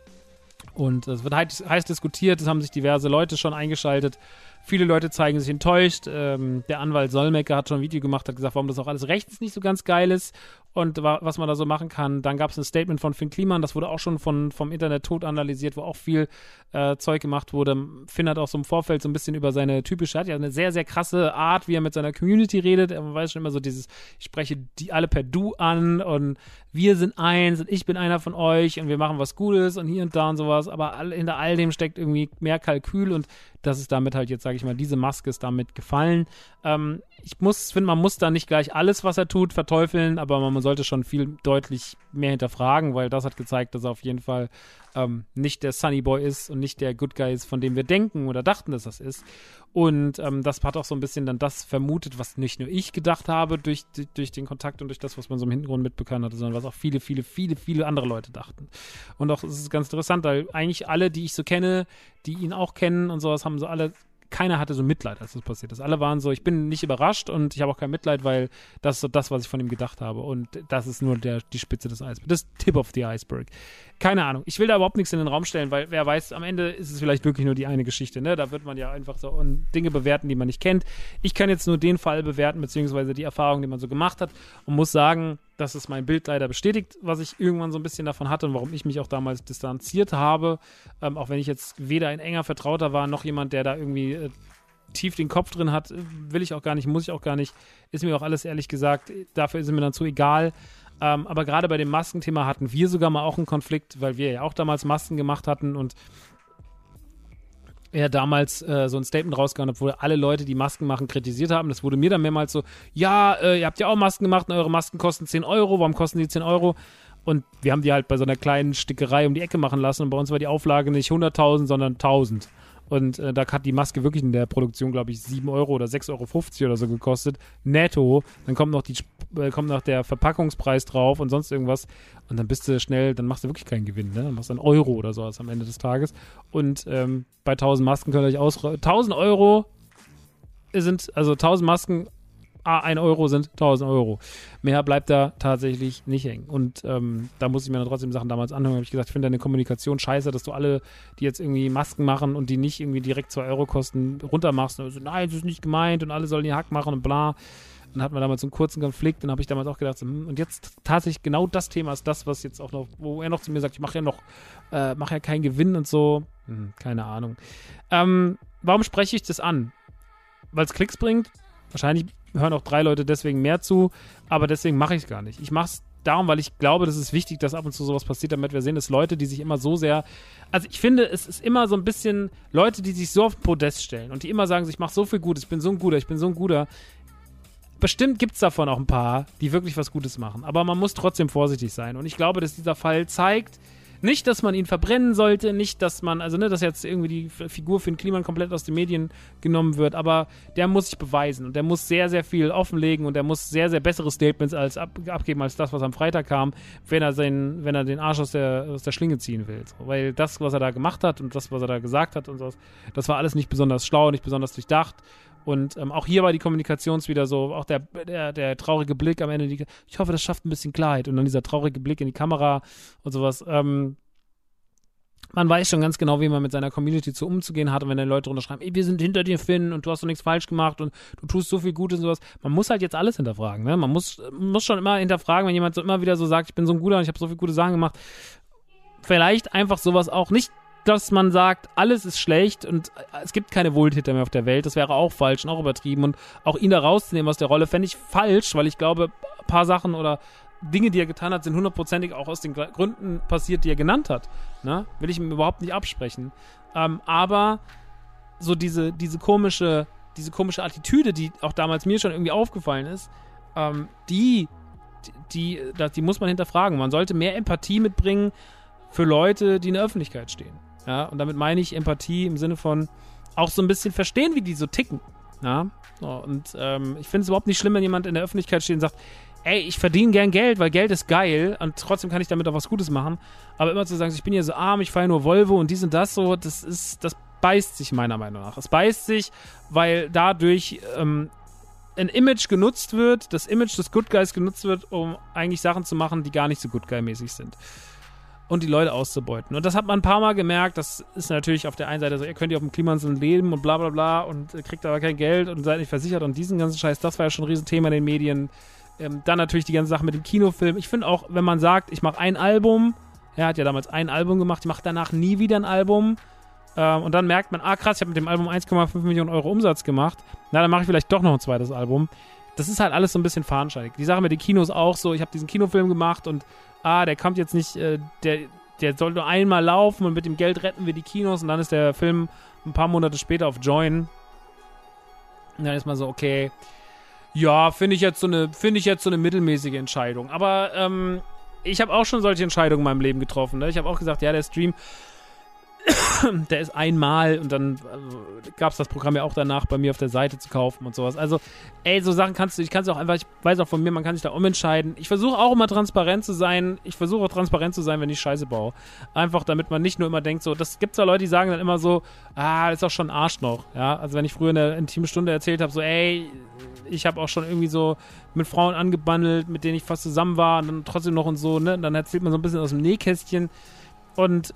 Und es wird heiß diskutiert. Es haben sich diverse Leute schon eingeschaltet. Viele Leute zeigen sich enttäuscht. Der Anwalt Solmecke hat schon ein Video gemacht, hat gesagt, warum das auch alles rechts nicht so ganz geil ist und was man da so machen kann. Dann gab es ein Statement von Finn Kliman, das wurde auch schon vom Internet tot analysiert, wo auch viel Zeug gemacht wurde. Finn hat auch so im Vorfeld so ein bisschen über seine typische, hat ja eine sehr, sehr krasse Art, wie er mit seiner Community redet. Man weiß schon immer so dieses, ich spreche die alle per Du an und wir sind eins und ich bin einer von euch und wir machen was Gutes und hier und da und sowas. Aber hinter all dem steckt irgendwie mehr Kalkül und das ist damit halt jetzt, sage ich mal, diese Maske ist damit gefallen. Ich finde, man muss da nicht gleich alles, was er tut, verteufeln, aber man sollte schon viel deutlich mehr hinterfragen, weil das hat gezeigt, dass er auf jeden Fall nicht der Sunny Boy ist und nicht der Good Guy ist, von dem wir denken oder dachten, dass das ist. Und das hat auch so ein bisschen dann das vermutet, was nicht nur ich gedacht habe durch den Kontakt und durch das, was man so im Hintergrund mitbekommen hatte, sondern was auch viele, viele, viele, viele andere Leute dachten. Und auch, es ist ganz interessant, weil eigentlich alle, die ich so kenne, die ihn auch kennen und sowas, haben so alle, keiner hatte so Mitleid, als das passiert ist. Alle waren so, ich bin nicht überrascht und ich habe auch kein Mitleid, weil das ist so das, was ich von ihm gedacht habe. Und das ist nur die Spitze des Eisbergs. Das Tip of the Iceberg. Keine Ahnung. Ich will da überhaupt nichts in den Raum stellen, weil wer weiß, am Ende ist es vielleicht wirklich nur die eine Geschichte. Ne? Da wird man ja einfach so Dinge bewerten, die man nicht kennt. Ich kann jetzt nur den Fall bewerten, beziehungsweise die Erfahrung, die man so gemacht hat und muss sagen, dass es mein Bild leider bestätigt, was ich irgendwann so ein bisschen davon hatte und warum ich mich auch damals distanziert habe. Auch wenn ich jetzt weder ein enger Vertrauter war, noch jemand, der da irgendwie tief den Kopf drin hat, will ich auch gar nicht, muss ich auch gar nicht. Ist mir auch alles ehrlich gesagt, dafür ist es mir dann zu egal. Aber gerade bei dem Maskenthema hatten wir sogar mal auch einen Konflikt, weil wir ja auch damals Masken gemacht hatten und er damals so ein Statement rausgehauen hat, wo alle Leute, die Masken machen, kritisiert haben. Das wurde mir dann mehrmals so, ja, ihr habt ja auch Masken gemacht und eure Masken kosten 10 Euro, warum kosten die 10 Euro? Und wir haben die halt bei so einer kleinen Stickerei um die Ecke machen lassen und bei uns war die Auflage nicht 100.000, sondern 1.000. Und da hat die Maske wirklich in der Produktion, glaube ich, 7 Euro oder 6,50 Euro oder so gekostet. Netto. Dann kommt noch der Verpackungspreis drauf und sonst irgendwas. Und dann bist du schnell, dann machst du wirklich keinen Gewinn. Ne? Dann machst du einen Euro oder sowas am Ende des Tages. Und bei 1000 Masken könnt ihr euch ausrechnen. 1000 Euro sind, also 1000 Masken, 1 Euro sind 1000 Euro. Mehr bleibt da tatsächlich nicht hängen. Und da muss ich mir dann trotzdem Sachen damals anhören. Habe ich gesagt, ich finde deine Kommunikation scheiße, dass du alle, die jetzt irgendwie Masken machen und die nicht irgendwie direkt 2 Euro kosten, runtermachst. Und so, nein, das ist nicht gemeint und alle sollen den Hack machen und bla. Dann hatten wir damals so einen kurzen Konflikt und habe ich damals auch gedacht, so, und jetzt tatsächlich genau das Thema ist das, was jetzt auch noch, wo er noch zu mir sagt, ich mache ja keinen Gewinn und so. Keine Ahnung. Warum spreche ich das an? Weil es Klicks bringt? Wahrscheinlich hören auch 3 Leute deswegen mehr zu, aber deswegen mache ich es gar nicht. Ich mache es darum, weil ich glaube, das ist wichtig, dass ab und zu sowas passiert, damit wir sehen, dass Leute, die sich immer so sehr, also ich finde, es ist immer so ein bisschen Leute, die sich so auf den Podest stellen und die immer sagen, ich mache so viel Gutes, ich bin so ein Guter. Bestimmt gibt es davon auch ein paar, die wirklich was Gutes machen, aber man muss trotzdem vorsichtig sein und ich glaube, dass dieser Fall zeigt, nicht, dass man ihn verbrennen sollte, nicht, dass man, also dass jetzt irgendwie die Figur für den Kliman komplett aus den Medien genommen wird, aber der muss sich beweisen und der muss sehr, sehr viel offenlegen und der muss sehr, sehr bessere Statements abgeben als das, was am Freitag kam, wenn er den Arsch aus der Schlinge ziehen will. So, weil das, was er da gemacht hat und das, was er da gesagt hat und so, das war alles nicht besonders schlau, nicht besonders durchdacht. Und auch hier war die Kommunikation wieder so, auch der traurige Blick am Ende, ich hoffe, das schafft ein bisschen Klarheit. Und dann dieser traurige Blick in die Kamera und sowas. Man weiß schon ganz genau, wie man mit seiner Community zu umzugehen hat. Und wenn dann Leute drunter schreiben, ey, wir sind hinter dir, Finn, und du hast doch nichts falsch gemacht und du tust so viel Gutes und sowas. Man muss halt jetzt alles hinterfragen. Ne? Man muss schon immer hinterfragen, wenn jemand so immer wieder so sagt, ich bin so ein Guter und ich habe so viele gute Sachen gemacht. Vielleicht einfach sowas auch nicht, dass man sagt, alles ist schlecht und es gibt keine Wohltäter mehr auf der Welt. Das wäre auch falsch und auch übertrieben. Und auch ihn da rauszunehmen aus der Rolle, fände ich falsch, weil ich glaube, ein paar Sachen oder Dinge, die er getan hat, sind 100%ig auch aus den Gründen passiert, die er genannt hat. Ne? Will ich ihm überhaupt nicht absprechen. Aber so diese komische Attitüde, die auch damals mir schon irgendwie aufgefallen ist, die muss man hinterfragen. Man sollte mehr Empathie mitbringen für Leute, die in der Öffentlichkeit stehen. Ja, und damit meine ich Empathie im Sinne von auch so ein bisschen verstehen, wie die so ticken. Ja, so, und ich finde es überhaupt nicht schlimm, wenn jemand in der Öffentlichkeit steht und sagt, ey, ich verdiene gern Geld, weil Geld ist geil und trotzdem kann ich damit auch was Gutes machen. Aber immer zu sagen, ich bin hier so arm, ich fahre nur Volvo und dies und das so, das beißt sich meiner Meinung nach. Es beißt sich, weil dadurch ein Image genutzt wird, das Image des Good Guys genutzt wird, um eigentlich Sachen zu machen, die gar nicht so Good Guy-mäßig sind. Und die Leute auszubeuten. Und das hat man ein paar Mal gemerkt. Das ist natürlich auf der einen Seite so, ihr könnt ja auf dem Klimansland leben und bla bla bla und kriegt aber kein Geld und seid nicht versichert und diesen ganzen Scheiß, das war ja schon ein Riesenthema in den Medien. Dann natürlich die ganze Sache mit dem Kinofilm. Ich finde auch, wenn man sagt, ich mache ein Album, er hat ja damals ein Album gemacht, ich mache danach nie wieder ein Album und dann merkt man, krass, ich habe mit dem Album 1,5 Millionen Euro Umsatz gemacht, na, dann mache ich vielleicht doch noch ein zweites Album. Das ist halt alles so ein bisschen fadenscheinig. Die Sache mit den Kinos auch so, ich habe diesen Kinofilm gemacht und der kommt jetzt nicht, der soll nur einmal laufen und mit dem Geld retten wir die Kinos und dann ist der Film ein paar Monate später auf Join. Und dann ist man so, okay, ja, finde ich jetzt so eine mittelmäßige Entscheidung. Aber ich habe auch schon solche Entscheidungen in meinem Leben getroffen. Ne? Ich habe auch gesagt, ja, der Stream, der ist einmal und dann gab es das Programm ja auch danach bei mir auf der Seite zu kaufen und sowas. Also, ey, so Sachen ich weiß auch von mir, man kann sich da umentscheiden. Ich versuche auch immer transparent zu sein. Wenn ich Scheiße baue. Einfach, damit man nicht nur immer denkt, so, das gibt's ja Leute, die sagen dann immer so, das ist auch schon ein Arsch noch. Ja, also wenn ich früher in der intimen Stunde erzählt habe, so, ey, ich habe auch schon irgendwie so mit Frauen angebandelt, mit denen ich fast zusammen war und dann trotzdem noch und so, ne? Dann erzählt man so ein bisschen aus dem Nähkästchen und,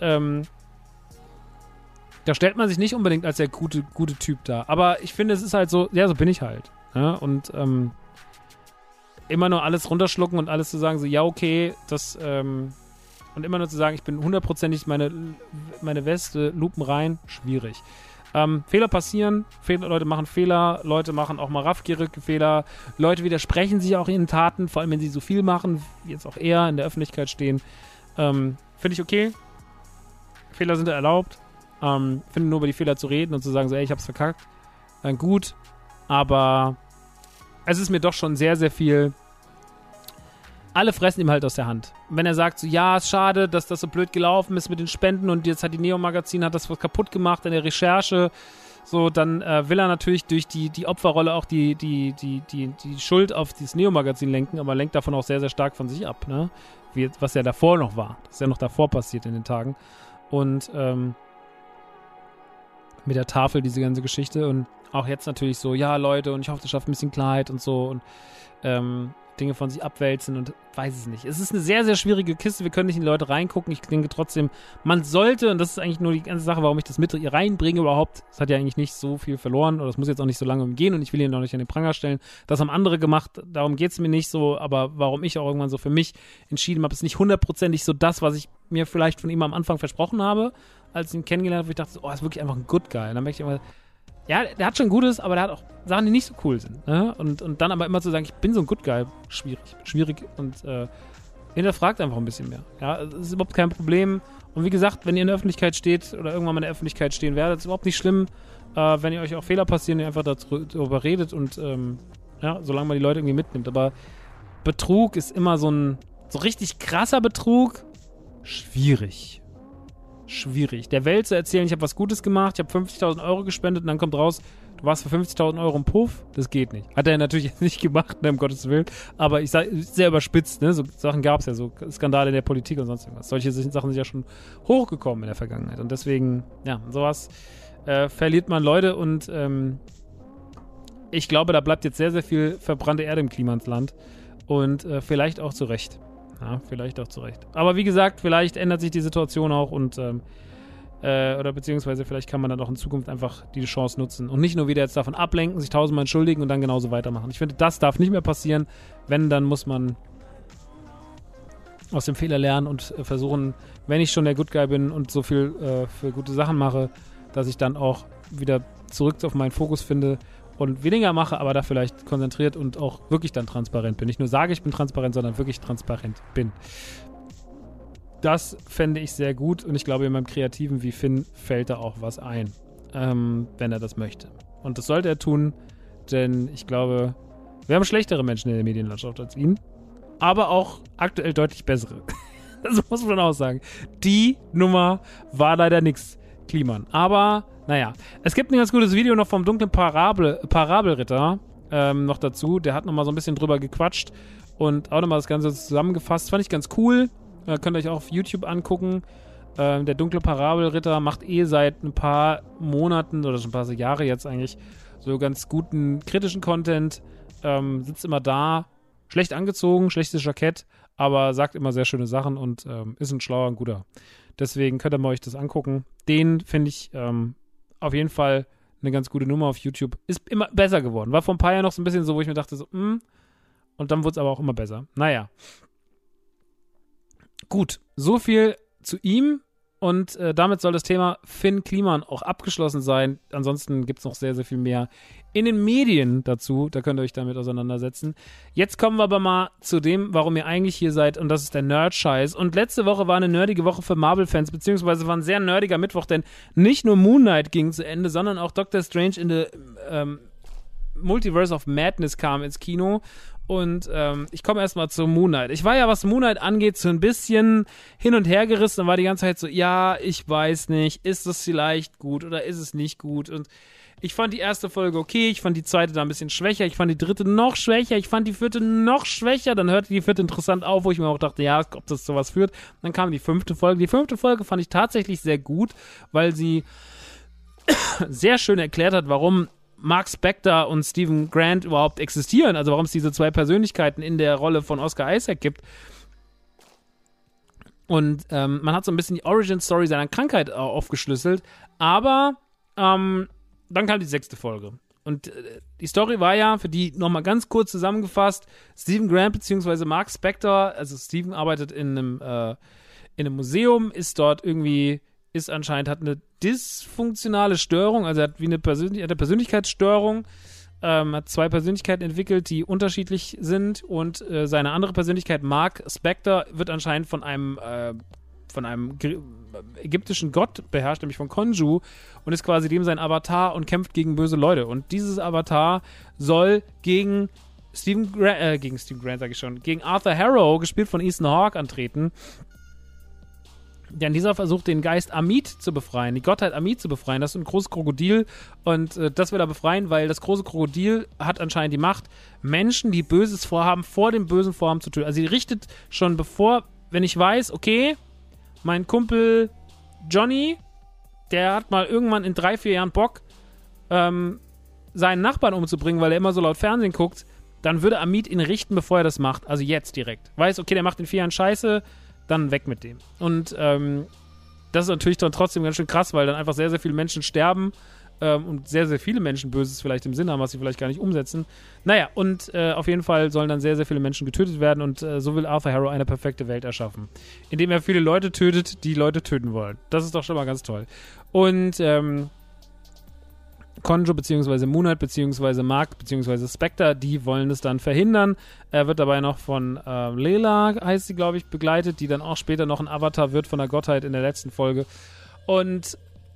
da stellt man sich nicht unbedingt als der gute Typ da. Aber ich finde, es ist halt so, ja, so bin ich halt. Ja? Und immer nur alles runterschlucken und alles zu sagen, so, ja, okay, das, und immer nur zu sagen, ich bin 100%ig meine Weste, Lupen rein, schwierig. Fehler passieren, Leute machen Fehler, Leute machen auch mal raffgierige Fehler, Leute widersprechen sich auch ihren Taten, vor allem wenn sie so viel machen, wie jetzt auch eher in der Öffentlichkeit stehen. Finde ich okay. Fehler sind erlaubt. Finde nur über die Fehler zu reden und zu sagen, so, ey, ich hab's verkackt. Gut, aber es ist mir doch schon sehr, sehr viel alle fressen ihm halt aus der Hand. Wenn er sagt, so, ja, ist schade, dass das so blöd gelaufen ist mit den Spenden und jetzt hat die Neo-Magazin, hat das was kaputt gemacht in der Recherche, so, dann will er natürlich durch die Opferrolle auch die Schuld auf dieses Neo-Magazin lenken, aber lenkt davon auch sehr, sehr stark von sich ab, ne? Was ja davor noch war. Das ist ja noch davor passiert in den Tagen. Und mit der Tafel diese ganze Geschichte und auch jetzt natürlich so, ja, Leute, und ich hoffe, das schafft ein bisschen Klarheit und so und Dinge von sich abwälzen und weiß es nicht. Es ist eine sehr, sehr schwierige Kiste. Wir können nicht in die Leute reingucken. Ich denke trotzdem, man sollte, und das ist eigentlich nur die ganze Sache, warum ich das mit reinbringe überhaupt, es hat ja eigentlich nicht so viel verloren oder es muss jetzt auch nicht so lange umgehen und ich will ihn auch nicht an den Pranger stellen. Das haben andere gemacht, darum geht es mir nicht so, aber warum ich auch irgendwann so für mich entschieden habe, ist nicht hundertprozentig so das, was ich mir vielleicht von ihm am Anfang versprochen habe, als ich ihn kennengelernt habe, wo ich dachte, oh, ist wirklich einfach ein Good Guy. Und dann merke ich immer, ja, der hat schon Gutes, aber der hat auch Sachen, die nicht so cool sind. Ne? Und dann aber immer zu sagen, ich bin so ein Good Guy, schwierig und hinterfragt einfach ein bisschen mehr. Ja, das ist überhaupt kein Problem. Und wie gesagt, wenn ihr in der Öffentlichkeit steht oder irgendwann mal in der Öffentlichkeit stehen werdet, ist überhaupt nicht schlimm, wenn ihr euch auch Fehler passieren, ihr einfach darüber redet und solange man die Leute irgendwie mitnimmt. Aber Betrug ist immer so richtig krasser Betrug, schwierig. Der Welt zu erzählen, ich habe was Gutes gemacht, ich habe 50.000 Euro gespendet und dann kommt raus, du warst für 50.000 Euro im Puff, das geht nicht. Hat er natürlich jetzt nicht gemacht, ne, um Gottes Willen, aber ich sage, sehr überspitzt, ne, so Sachen gab es ja, so Skandale in der Politik und sonst irgendwas. Solche Sachen sind ja schon hochgekommen in der Vergangenheit und deswegen, ja, sowas verliert man Leute und ich glaube, da bleibt jetzt sehr, sehr viel verbrannte Erde im Klimansland und vielleicht auch zu Recht. Ja, vielleicht auch zu Recht. Aber wie gesagt, vielleicht ändert sich die Situation auch und oder beziehungsweise vielleicht kann man dann auch in Zukunft einfach die Chance nutzen und nicht nur wieder jetzt davon ablenken, sich tausendmal entschuldigen und dann genauso weitermachen. Ich finde, das darf nicht mehr passieren. Wenn, dann muss man aus dem Fehler lernen und versuchen, wenn ich schon der Good Guy bin und so viel für gute Sachen mache, dass ich dann auch wieder zurück auf meinen Fokus finde und weniger mache, aber da vielleicht konzentriert und auch wirklich dann transparent bin. Nicht nur sage, ich bin transparent, sondern wirklich transparent bin. Das fände ich sehr gut und ich glaube, in meinem Kreativen wie Finn fällt da auch was ein, wenn er das möchte. Und das sollte er tun, denn ich glaube, wir haben schlechtere Menschen in der Medienlandschaft als ihn, aber auch aktuell deutlich bessere. Das muss man auch sagen. Die Nummer war leider nix, Kliman. Aber naja, es gibt ein ganz gutes Video noch vom dunklen Parabelritter noch dazu. Der hat nochmal so ein bisschen drüber gequatscht und auch nochmal das Ganze zusammengefasst. Fand ich ganz cool. Könnt ihr euch auch auf YouTube angucken. Der dunkle Parabelritter macht seit ein paar Monaten oder schon ein paar Jahre jetzt eigentlich so ganz guten kritischen Content. Sitzt immer da, schlecht angezogen, schlechtes Jackett, aber sagt immer sehr schöne Sachen und ist ein schlauer und guter. Deswegen könnt ihr mal euch das angucken. Den finde ich auf jeden Fall eine ganz gute Nummer auf YouTube. Ist immer besser geworden. War vor ein paar Jahren noch so ein bisschen so, wo ich mir dachte so, und dann wurde es aber auch immer besser. Naja. Gut, so viel zu ihm und damit soll das Thema Finn Kliman auch abgeschlossen sein. Ansonsten gibt es noch sehr, sehr viel mehr in den Medien dazu. Da könnt ihr euch damit auseinandersetzen. Jetzt kommen wir aber mal zu dem, warum ihr eigentlich hier seid und das ist der Nerd-Scheiß. Und letzte Woche war eine nerdige Woche für Marvel-Fans, beziehungsweise war ein sehr nerdiger Mittwoch, denn nicht nur Moon Knight ging zu Ende, sondern auch Doctor Strange in the Multiverse of Madness kam ins Kino. Und ich komme erstmal zu Moon Knight. Ich war ja, was Moon Knight angeht, so ein bisschen hin und her gerissen und war die ganze Zeit so, ja, ich weiß nicht, ist das vielleicht gut oder ist es nicht gut? Und ich fand die erste Folge okay, ich fand die zweite da ein bisschen schwächer, ich fand die dritte noch schwächer, ich fand die vierte noch schwächer, dann hörte die vierte interessant auf, wo ich mir auch dachte, ja, ob das zu was führt. Dann kam die fünfte Folge. Die fünfte Folge fand ich tatsächlich sehr gut, weil sie sehr schön erklärt hat, warum Mark Spector und Stephen Grant überhaupt existieren, also warum es diese zwei Persönlichkeiten in der Rolle von Oscar Isaac gibt. Und man hat so ein bisschen die Origin-Story seiner Krankheit aufgeschlüsselt, aber dann kam die 6. Folge. Und die Story war ja, für die nochmal ganz kurz zusammengefasst, Stephen Grant bzw. Mark Spector, also Stephen arbeitet in einem Museum, hat eine dysfunktionale Störung, also er hat eine Persönlichkeitsstörung, hat zwei Persönlichkeiten entwickelt, die unterschiedlich sind und seine andere Persönlichkeit, Mark Spector, wird anscheinend von einem ägyptischen Gott beherrscht, nämlich von Khonshu, und ist quasi dem sein Avatar und kämpft gegen böse Leute. Und dieses Avatar soll gegen gegen Arthur Harrow, gespielt von Ethan Hawke, antreten. Denn dieser versucht, den Geist Amit zu befreien, die Gottheit Amit zu befreien. Das ist ein großes Krokodil und das will er befreien, weil das große Krokodil hat anscheinend die Macht, Menschen, die Böses vorhaben, vor dem bösen Vorhaben zu töten. Also sie richtet schon bevor, wenn ich weiß, okay, mein Kumpel Johnny, der hat mal irgendwann in 3-4 Jahren Bock, seinen Nachbarn umzubringen, weil er immer so laut Fernsehen guckt, dann würde Amit ihn richten, bevor er das macht. Also jetzt direkt. Weiß, okay, der macht in 4 Jahren Scheiße, dann weg mit dem. Und das ist natürlich dann trotzdem ganz schön krass, weil dann einfach sehr, sehr viele Menschen sterben und sehr, sehr viele Menschen Böses vielleicht im Sinn haben, was sie vielleicht gar nicht umsetzen. Naja, und auf jeden Fall sollen dann sehr, sehr viele Menschen getötet werden und so will Arthur Harrow eine perfekte Welt erschaffen, indem er viele Leute tötet, die Leute töten wollen. Das ist doch schon mal ganz toll. Und Conjo bzw. Moon Knight bzw. Mark bzw. Spectre, die wollen es dann verhindern. Er wird dabei noch von Lela, heißt sie, glaube ich, begleitet, die dann auch später noch ein Avatar wird von der Gottheit in der letzten Folge. Und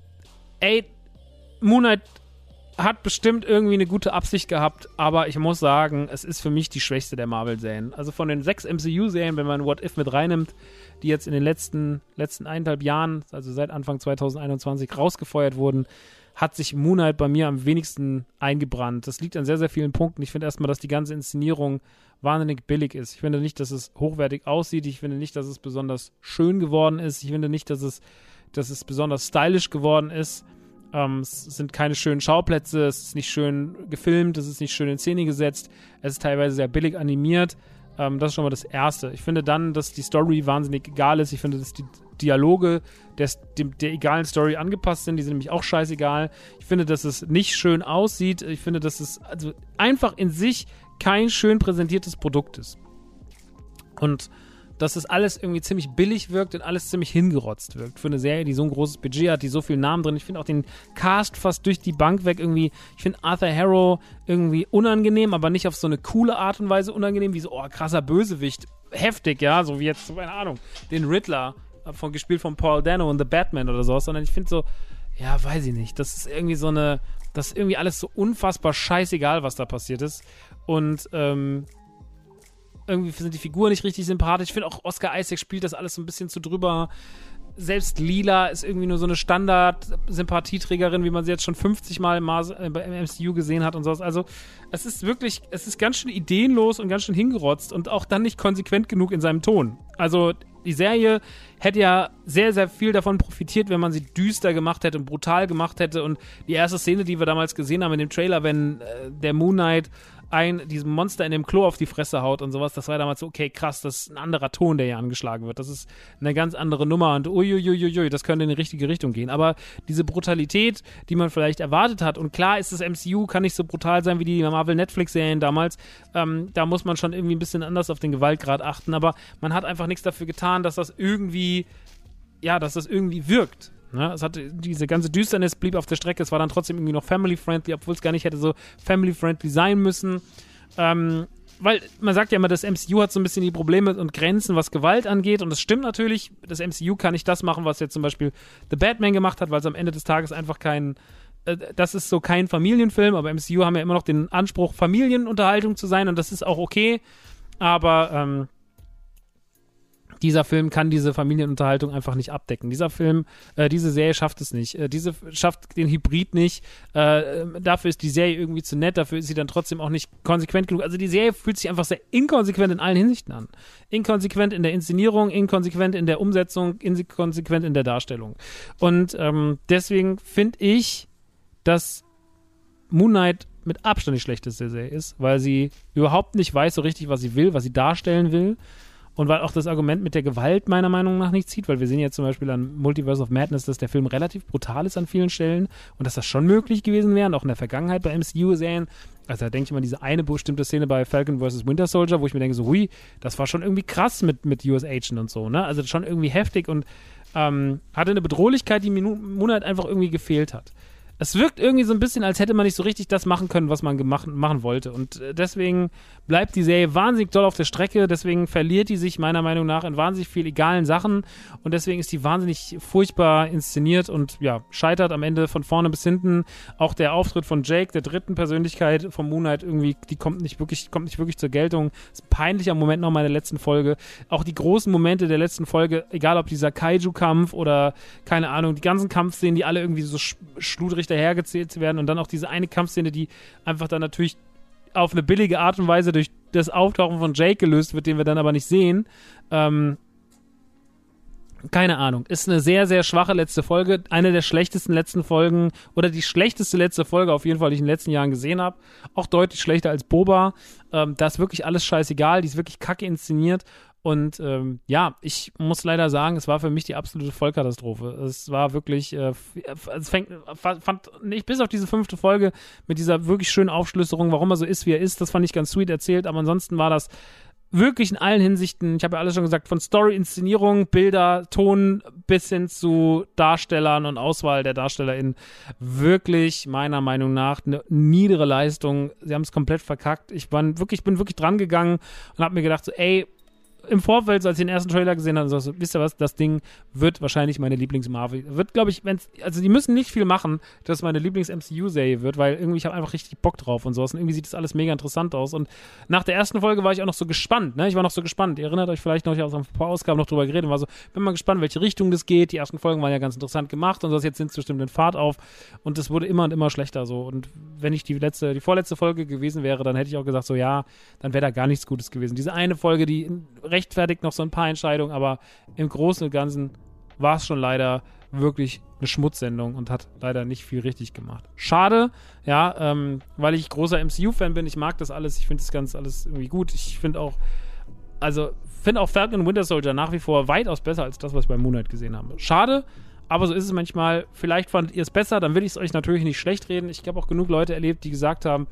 Moon Knight hat bestimmt irgendwie eine gute Absicht gehabt, aber ich muss sagen, es ist für mich die schwächste der Marvel-Serien. Also von den 6 MCU-Serien, wenn man What If mit reinnimmt, die jetzt in den letzten 1,5 Jahren, also seit Anfang 2021 rausgefeuert wurden, hat sich Moon Knight bei mir am wenigsten eingebrannt. Das liegt an sehr, sehr vielen Punkten. Ich finde erstmal, dass die ganze Inszenierung wahnsinnig billig ist. Ich finde nicht, dass es hochwertig aussieht. Ich finde nicht, dass es besonders schön geworden ist. Ich finde nicht, dass es besonders stylisch geworden ist. Es sind keine schönen Schauplätze. Es ist nicht schön gefilmt. Es ist nicht schön in Szene gesetzt. Es ist teilweise sehr billig animiert. Das ist schon mal das Erste. Ich finde dann, dass die Story wahnsinnig egal ist. Ich finde, dass die Dialoge der egalen Story angepasst sind. Die sind nämlich auch scheißegal. Ich finde, dass es nicht schön aussieht. Ich finde, dass es also einfach in sich kein schön präsentiertes Produkt ist. Und dass es alles irgendwie ziemlich billig wirkt und alles ziemlich hingerotzt wirkt. Für eine Serie, die so ein großes Budget hat, die so viele Namen drin. Ich finde auch den Cast fast durch die Bank weg irgendwie. Ich finde Arthur Harrow irgendwie unangenehm, aber nicht auf so eine coole Art und Weise unangenehm, wie so, oh, krasser Bösewicht. Heftig, ja, so wie jetzt, keine Ahnung, den Riddler, gespielt von Paul Dano in The Batman oder sowas, sondern ich finde so, ja, weiß ich nicht, das ist irgendwie das ist irgendwie alles so unfassbar scheißegal, was da passiert ist. Und, irgendwie sind die Figuren nicht richtig sympathisch. Ich finde auch, Oscar Isaac spielt das alles so ein bisschen zu drüber. Selbst Lila ist irgendwie nur so eine Standard-Sympathieträgerin, wie man sie jetzt schon 50 Mal im MCU gesehen hat und sowas. Also, es ist ganz schön ideenlos und ganz schön hingerotzt und auch dann nicht konsequent genug in seinem Ton. Also, die Serie hätte ja sehr, sehr viel davon profitiert, wenn man sie düster gemacht hätte und brutal gemacht hätte. Und die erste Szene, die wir damals gesehen haben in dem Trailer, wenn der Moon Knight diesem Monster in dem Klo auf die Fresse haut und sowas, das war damals so, okay, krass, das ist ein anderer Ton, der hier angeschlagen wird. Das ist eine ganz andere Nummer und uiuiuiui, das könnte in die richtige Richtung gehen. Aber diese Brutalität, die man vielleicht erwartet hat, und klar ist das MCU, kann nicht so brutal sein wie die Marvel-Netflix-Serien damals, da muss man schon irgendwie ein bisschen anders auf den Gewaltgrad achten, aber man hat einfach nichts dafür getan, dass das irgendwie wirkt. Ne? Es hatte diese ganze Düsternis blieb auf der Strecke, es war dann trotzdem irgendwie noch family-friendly, obwohl es gar nicht hätte so family-friendly sein müssen. Weil man sagt ja immer, das MCU hat so ein bisschen die Probleme und Grenzen, was Gewalt angeht, und das stimmt natürlich, das MCU kann nicht das machen, was jetzt zum Beispiel The Batman gemacht hat, weil es am Ende des Tages einfach das ist so kein Familienfilm, aber MCU haben ja immer noch den Anspruch, Familienunterhaltung zu sein, und das ist auch okay, aber dieser Film kann diese Familienunterhaltung einfach nicht abdecken. Diese Serie schafft es nicht. Diese schafft den Hybrid nicht. Dafür ist die Serie irgendwie zu nett, dafür ist sie dann trotzdem auch nicht konsequent genug. Also die Serie fühlt sich einfach sehr inkonsequent in allen Hinsichten an. Inkonsequent in der Inszenierung, inkonsequent in der Umsetzung, inkonsequent in der Darstellung. Und deswegen finde ich, dass Moon Knight mit Abstand die schlechteste Serie ist, weil sie überhaupt nicht weiß so richtig, was sie will, was sie darstellen will. Und weil auch das Argument mit der Gewalt meiner Meinung nach nicht zieht, weil wir sehen jetzt zum Beispiel an Multiverse of Madness, dass der Film relativ brutal ist an vielen Stellen und dass das schon möglich gewesen wäre, und auch in der Vergangenheit bei MCU-Serien. Also da denke ich mal, diese eine bestimmte Szene bei Falcon vs. Winter Soldier, wo ich mir denke, so, hui, das war schon irgendwie krass mit US Agent und so, ne? Also schon irgendwie heftig und hatte eine Bedrohlichkeit, die mir Moon Knight einfach irgendwie gefehlt hat. es wirkt irgendwie so ein bisschen, als hätte man nicht so richtig das machen können, was man machen wollte. Und deswegen bleibt die Serie wahnsinnig doll auf der Strecke. Deswegen verliert die sich meiner Meinung nach in wahnsinnig viel egalen Sachen. Und deswegen ist die wahnsinnig furchtbar inszeniert und ja, scheitert am Ende von vorne bis hinten. Auch der Auftritt von Jake, der dritten Persönlichkeit von Moon Knight, irgendwie, die kommt nicht wirklich zur Geltung. Ist ein peinlicher Moment nochmal in der letzten Folge. Auch die großen Momente der letzten Folge, egal ob dieser Kaiju-Kampf oder, keine Ahnung, die ganzen Kampfszenen, die alle irgendwie so schludrig dahergezählt werden und dann auch diese eine Kampfszene, die einfach dann natürlich auf eine billige Art und Weise durch das Auftauchen von Jake gelöst wird, den wir dann aber nicht sehen. Keine Ahnung. Ist eine sehr, sehr schwache letzte Folge. Eine der schlechtesten letzten Folgen oder die schlechteste letzte Folge auf jeden Fall, die ich in den letzten Jahren gesehen habe. Auch deutlich schlechter als Boba. Da ist wirklich alles scheißegal. Die ist wirklich kacke inszeniert. Und ja, ich muss leider sagen, es war für mich die absolute Vollkatastrophe. Es war wirklich, fand ich bis auf diese 5. Folge mit dieser wirklich schönen Aufschlüsselung, warum er so ist, wie er ist, das fand ich ganz sweet erzählt, aber ansonsten war das wirklich in allen Hinsichten, ich habe ja alles schon gesagt, von Story, Inszenierung, Bilder, Ton bis hin zu Darstellern und Auswahl der DarstellerInnen wirklich meiner Meinung nach eine niedere Leistung. Sie haben es komplett verkackt. Ich bin wirklich dran gegangen und habe mir gedacht, so, ey, im Vorfeld, als ich den ersten Trailer gesehen habe, so, wisst ihr was, das Ding wird wahrscheinlich meine Lieblings-Marvel. Wird, glaube ich, also die müssen nicht viel machen, dass es meine Lieblings-MCU-Serie wird, weil irgendwie ich habe einfach richtig Bock drauf und sowas und irgendwie sieht das alles mega interessant aus und nach der ersten Folge war ich auch noch so gespannt, ne? Ich war noch so gespannt. Ihr erinnert euch vielleicht noch, ich habe aus ein paar Ausgaben noch drüber geredet und war so, bin mal gespannt, welche Richtung das geht. Die ersten Folgen waren ja ganz interessant gemacht und sowas, jetzt sind es bestimmt in Fahrt auf und es wurde immer und immer schlechter so und wenn ich die vorletzte Folge gewesen wäre, dann hätte ich auch gesagt, so ja, dann wäre da gar nichts Gutes gewesen. Diese eine Folge, die rechtfertigt noch so ein paar Entscheidungen, aber im Großen und Ganzen war es schon leider wirklich eine Schmutzsendung und hat leider nicht viel richtig gemacht. Schade, ja, weil ich großer MCU-Fan bin, ich mag das alles, ich finde das ganz alles irgendwie gut. Ich finde auch Falcon und Winter Soldier nach wie vor weitaus besser als das, was ich bei Moon Knight gesehen habe. Schade, aber so ist es manchmal. Vielleicht fandet ihr es besser, dann will ich es euch natürlich nicht schlecht reden. Ich habe auch genug Leute erlebt, die gesagt haben,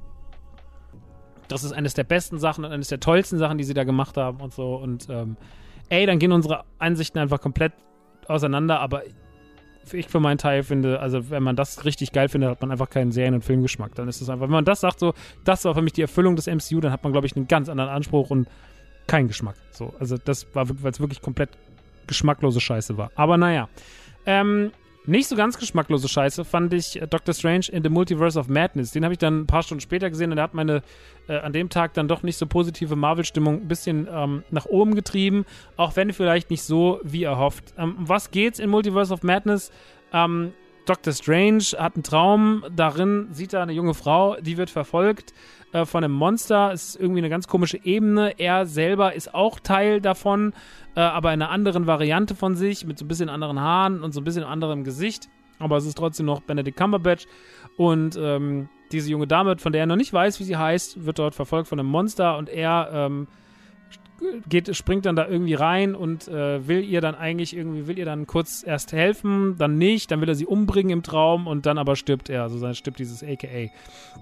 das ist eines der besten Sachen und eines der tollsten Sachen, die sie da gemacht haben und so. Und dann gehen unsere Ansichten einfach komplett auseinander. Aber ich für meinen Teil finde, also wenn man das richtig geil findet, hat man einfach keinen Serien- und Filmgeschmack. Dann ist es einfach, wenn man das sagt, so, das war für mich die Erfüllung des MCU, dann hat man, glaube ich, einen ganz anderen Anspruch und keinen Geschmack. So, also das war, weil es wirklich komplett geschmacklose Scheiße war. Aber naja. Nicht so ganz geschmacklose Scheiße fand ich Doctor Strange in the Multiverse of Madness. Den habe ich dann ein paar Stunden später gesehen und der hat meine an dem Tag dann doch nicht so positive Marvel-Stimmung ein bisschen nach oben getrieben, auch wenn vielleicht nicht so wie erhofft. Um was geht's in Multiverse of Madness? Doctor Strange hat einen Traum, darin sieht er eine junge Frau, die wird verfolgt von einem Monster. Es ist irgendwie eine ganz komische Ebene. Er selber ist auch Teil davon, aber in einer anderen Variante von sich, mit so ein bisschen anderen Haaren und so ein bisschen anderem Gesicht. Aber es ist trotzdem noch Benedict Cumberbatch. Und diese junge Dame, von der er noch nicht weiß, wie sie heißt, wird dort verfolgt von einem Monster und er springt dann da irgendwie rein und will ihr dann kurz erst helfen, dann nicht, dann will er sie umbringen im Traum und dann aber stirbt er. Also dann stirbt dieses AKA.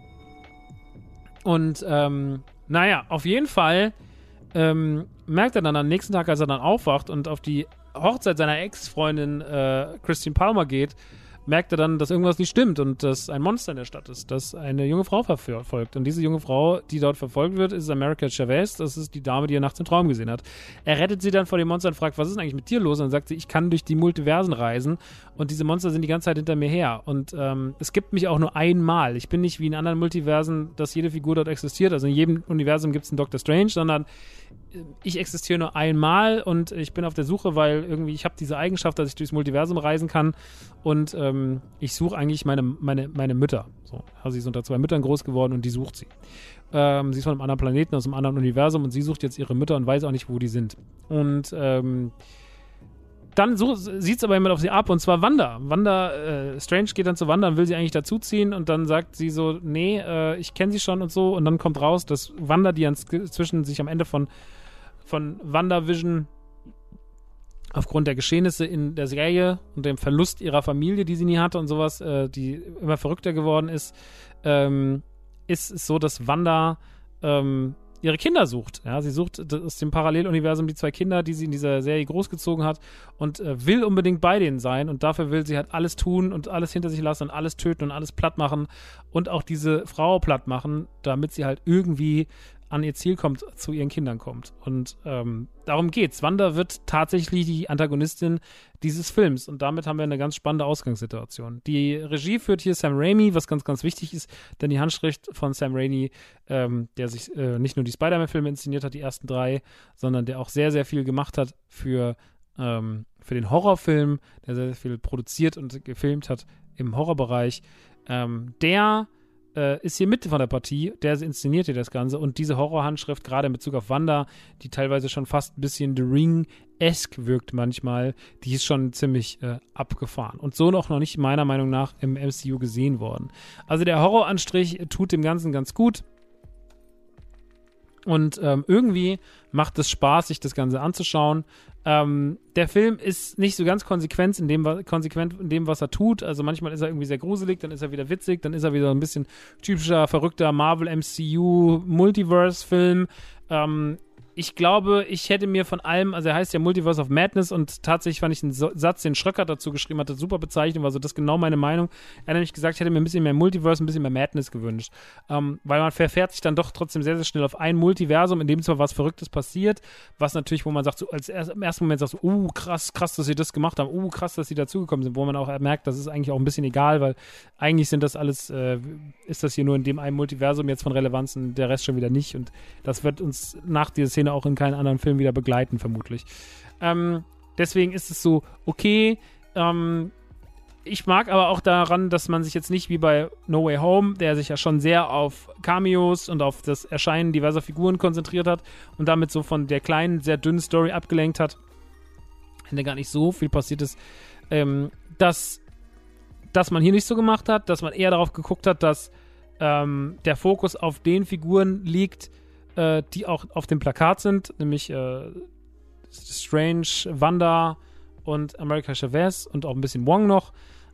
Und naja, auf jeden Fall merkt er dann am nächsten Tag, als er dann aufwacht und auf die Hochzeit seiner Ex-Freundin Christine Palmer geht, merkt er dann, dass irgendwas nicht stimmt und dass ein Monster in der Stadt ist, das eine junge Frau verfolgt. Und diese junge Frau, die dort verfolgt wird, ist America Chavez. Das ist die Dame, die er nachts im Traum gesehen hat. Er rettet sie dann vor dem Monster und fragt, was ist eigentlich mit dir los? Und dann sagt sie, ich kann durch die Multiversen reisen und diese Monster sind die ganze Zeit hinter mir her. Und es gibt mich auch nur einmal. Ich bin nicht wie in anderen Multiversen, dass jede Figur dort existiert. Also in jedem Universum gibt es einen Doctor Strange, sondern ich existiere nur einmal und ich bin auf der Suche, weil irgendwie ich habe diese Eigenschaft, dass ich durchs Multiversum reisen kann und ich suche eigentlich meine Mütter. So, also sie ist unter 2 Müttern groß geworden und die sucht sie. Sie ist von einem anderen Planeten, aus einem anderen Universum und sie sucht jetzt ihre Mütter und weiß auch nicht, wo die sind. Und dann sieht es aber jemand auf sie ab und zwar Wanda. Strange geht dann zu Wanda und will sie eigentlich dazuziehen und dann sagt sie so, nee, ich kenne sie schon und so und dann kommt raus, dass Wanda, die inzwischen sich am Ende von WandaVision aufgrund der Geschehnisse in der Serie und dem Verlust ihrer Familie, die sie nie hatte und sowas, die immer verrückter geworden ist, ist es so, dass Wanda ihre Kinder sucht. Ja, sie sucht aus dem Paralleluniversum die 2 Kinder, die sie in dieser Serie großgezogen hat und will unbedingt bei denen sein und dafür will sie halt alles tun und alles hinter sich lassen und alles töten und alles platt machen und auch diese Frau platt machen, damit sie halt irgendwie an ihr Ziel kommt, zu ihren Kindern kommt. Und darum geht's. Wanda wird tatsächlich die Antagonistin dieses Films und damit haben wir eine ganz spannende Ausgangssituation. Die Regie führt hier Sam Raimi, was ganz, ganz wichtig ist, denn die Handschrift von Sam Raimi, der sich nicht nur die Spider-Man-Filme inszeniert hat, die ersten 3, sondern der auch sehr, sehr viel gemacht hat für den Horrorfilm, der sehr, sehr viel produziert und gefilmt hat im Horrorbereich, der ist hier mit von der Partie, der inszeniert hier das Ganze und diese Horrorhandschrift, gerade in Bezug auf Wanda, die teilweise schon fast ein bisschen The Ring-esque wirkt manchmal, die ist schon ziemlich abgefahren und so noch nicht meiner Meinung nach im MCU gesehen worden. Also der Horroranstrich tut dem Ganzen ganz gut und irgendwie macht es Spaß, sich das Ganze anzuschauen. Der Film ist nicht so ganz konsequent in dem, was er tut. Also manchmal ist er irgendwie sehr gruselig, dann ist er wieder witzig, dann ist er wieder ein bisschen typischer, verrückter Marvel-MCU-Multiverse-Film. Ich glaube, ich hätte mir von allem, also er heißt ja Multiverse of Madness und tatsächlich fand ich einen Satz, den Schröcker dazu geschrieben hatte, super Bezeichnung, war so das genau meine Meinung. Er hat nämlich gesagt, ich hätte mir ein bisschen mehr Multiverse, ein bisschen mehr Madness gewünscht. Weil man verfährt sich dann doch trotzdem sehr, sehr schnell auf ein Multiversum, in dem zwar was Verrücktes passiert, was natürlich, wo man sagt, so im ersten Moment sagt so, krass, dass sie das gemacht haben, krass, dass sie dazugekommen sind, wo man auch merkt, das ist eigentlich auch ein bisschen egal, weil eigentlich sind das alles, ist das hier nur in dem einen Multiversum jetzt von Relevanz und der Rest schon wieder nicht und das wird uns nach dieser Szene auch in keinen anderen Film wieder begleiten, vermutlich. Deswegen ist es so okay. Ich mag aber auch daran, dass man sich jetzt nicht wie bei No Way Home, der sich ja schon sehr auf Cameos und auf das Erscheinen diverser Figuren konzentriert hat und damit so von der kleinen, sehr dünnen Story abgelenkt hat, in der gar nicht so viel passiert ist, dass man hier nicht so gemacht hat, dass man eher darauf geguckt hat, dass der Fokus auf den Figuren liegt, die auch auf dem Plakat sind, nämlich Strange, Wanda und America Chavez und auch ein bisschen Wong noch.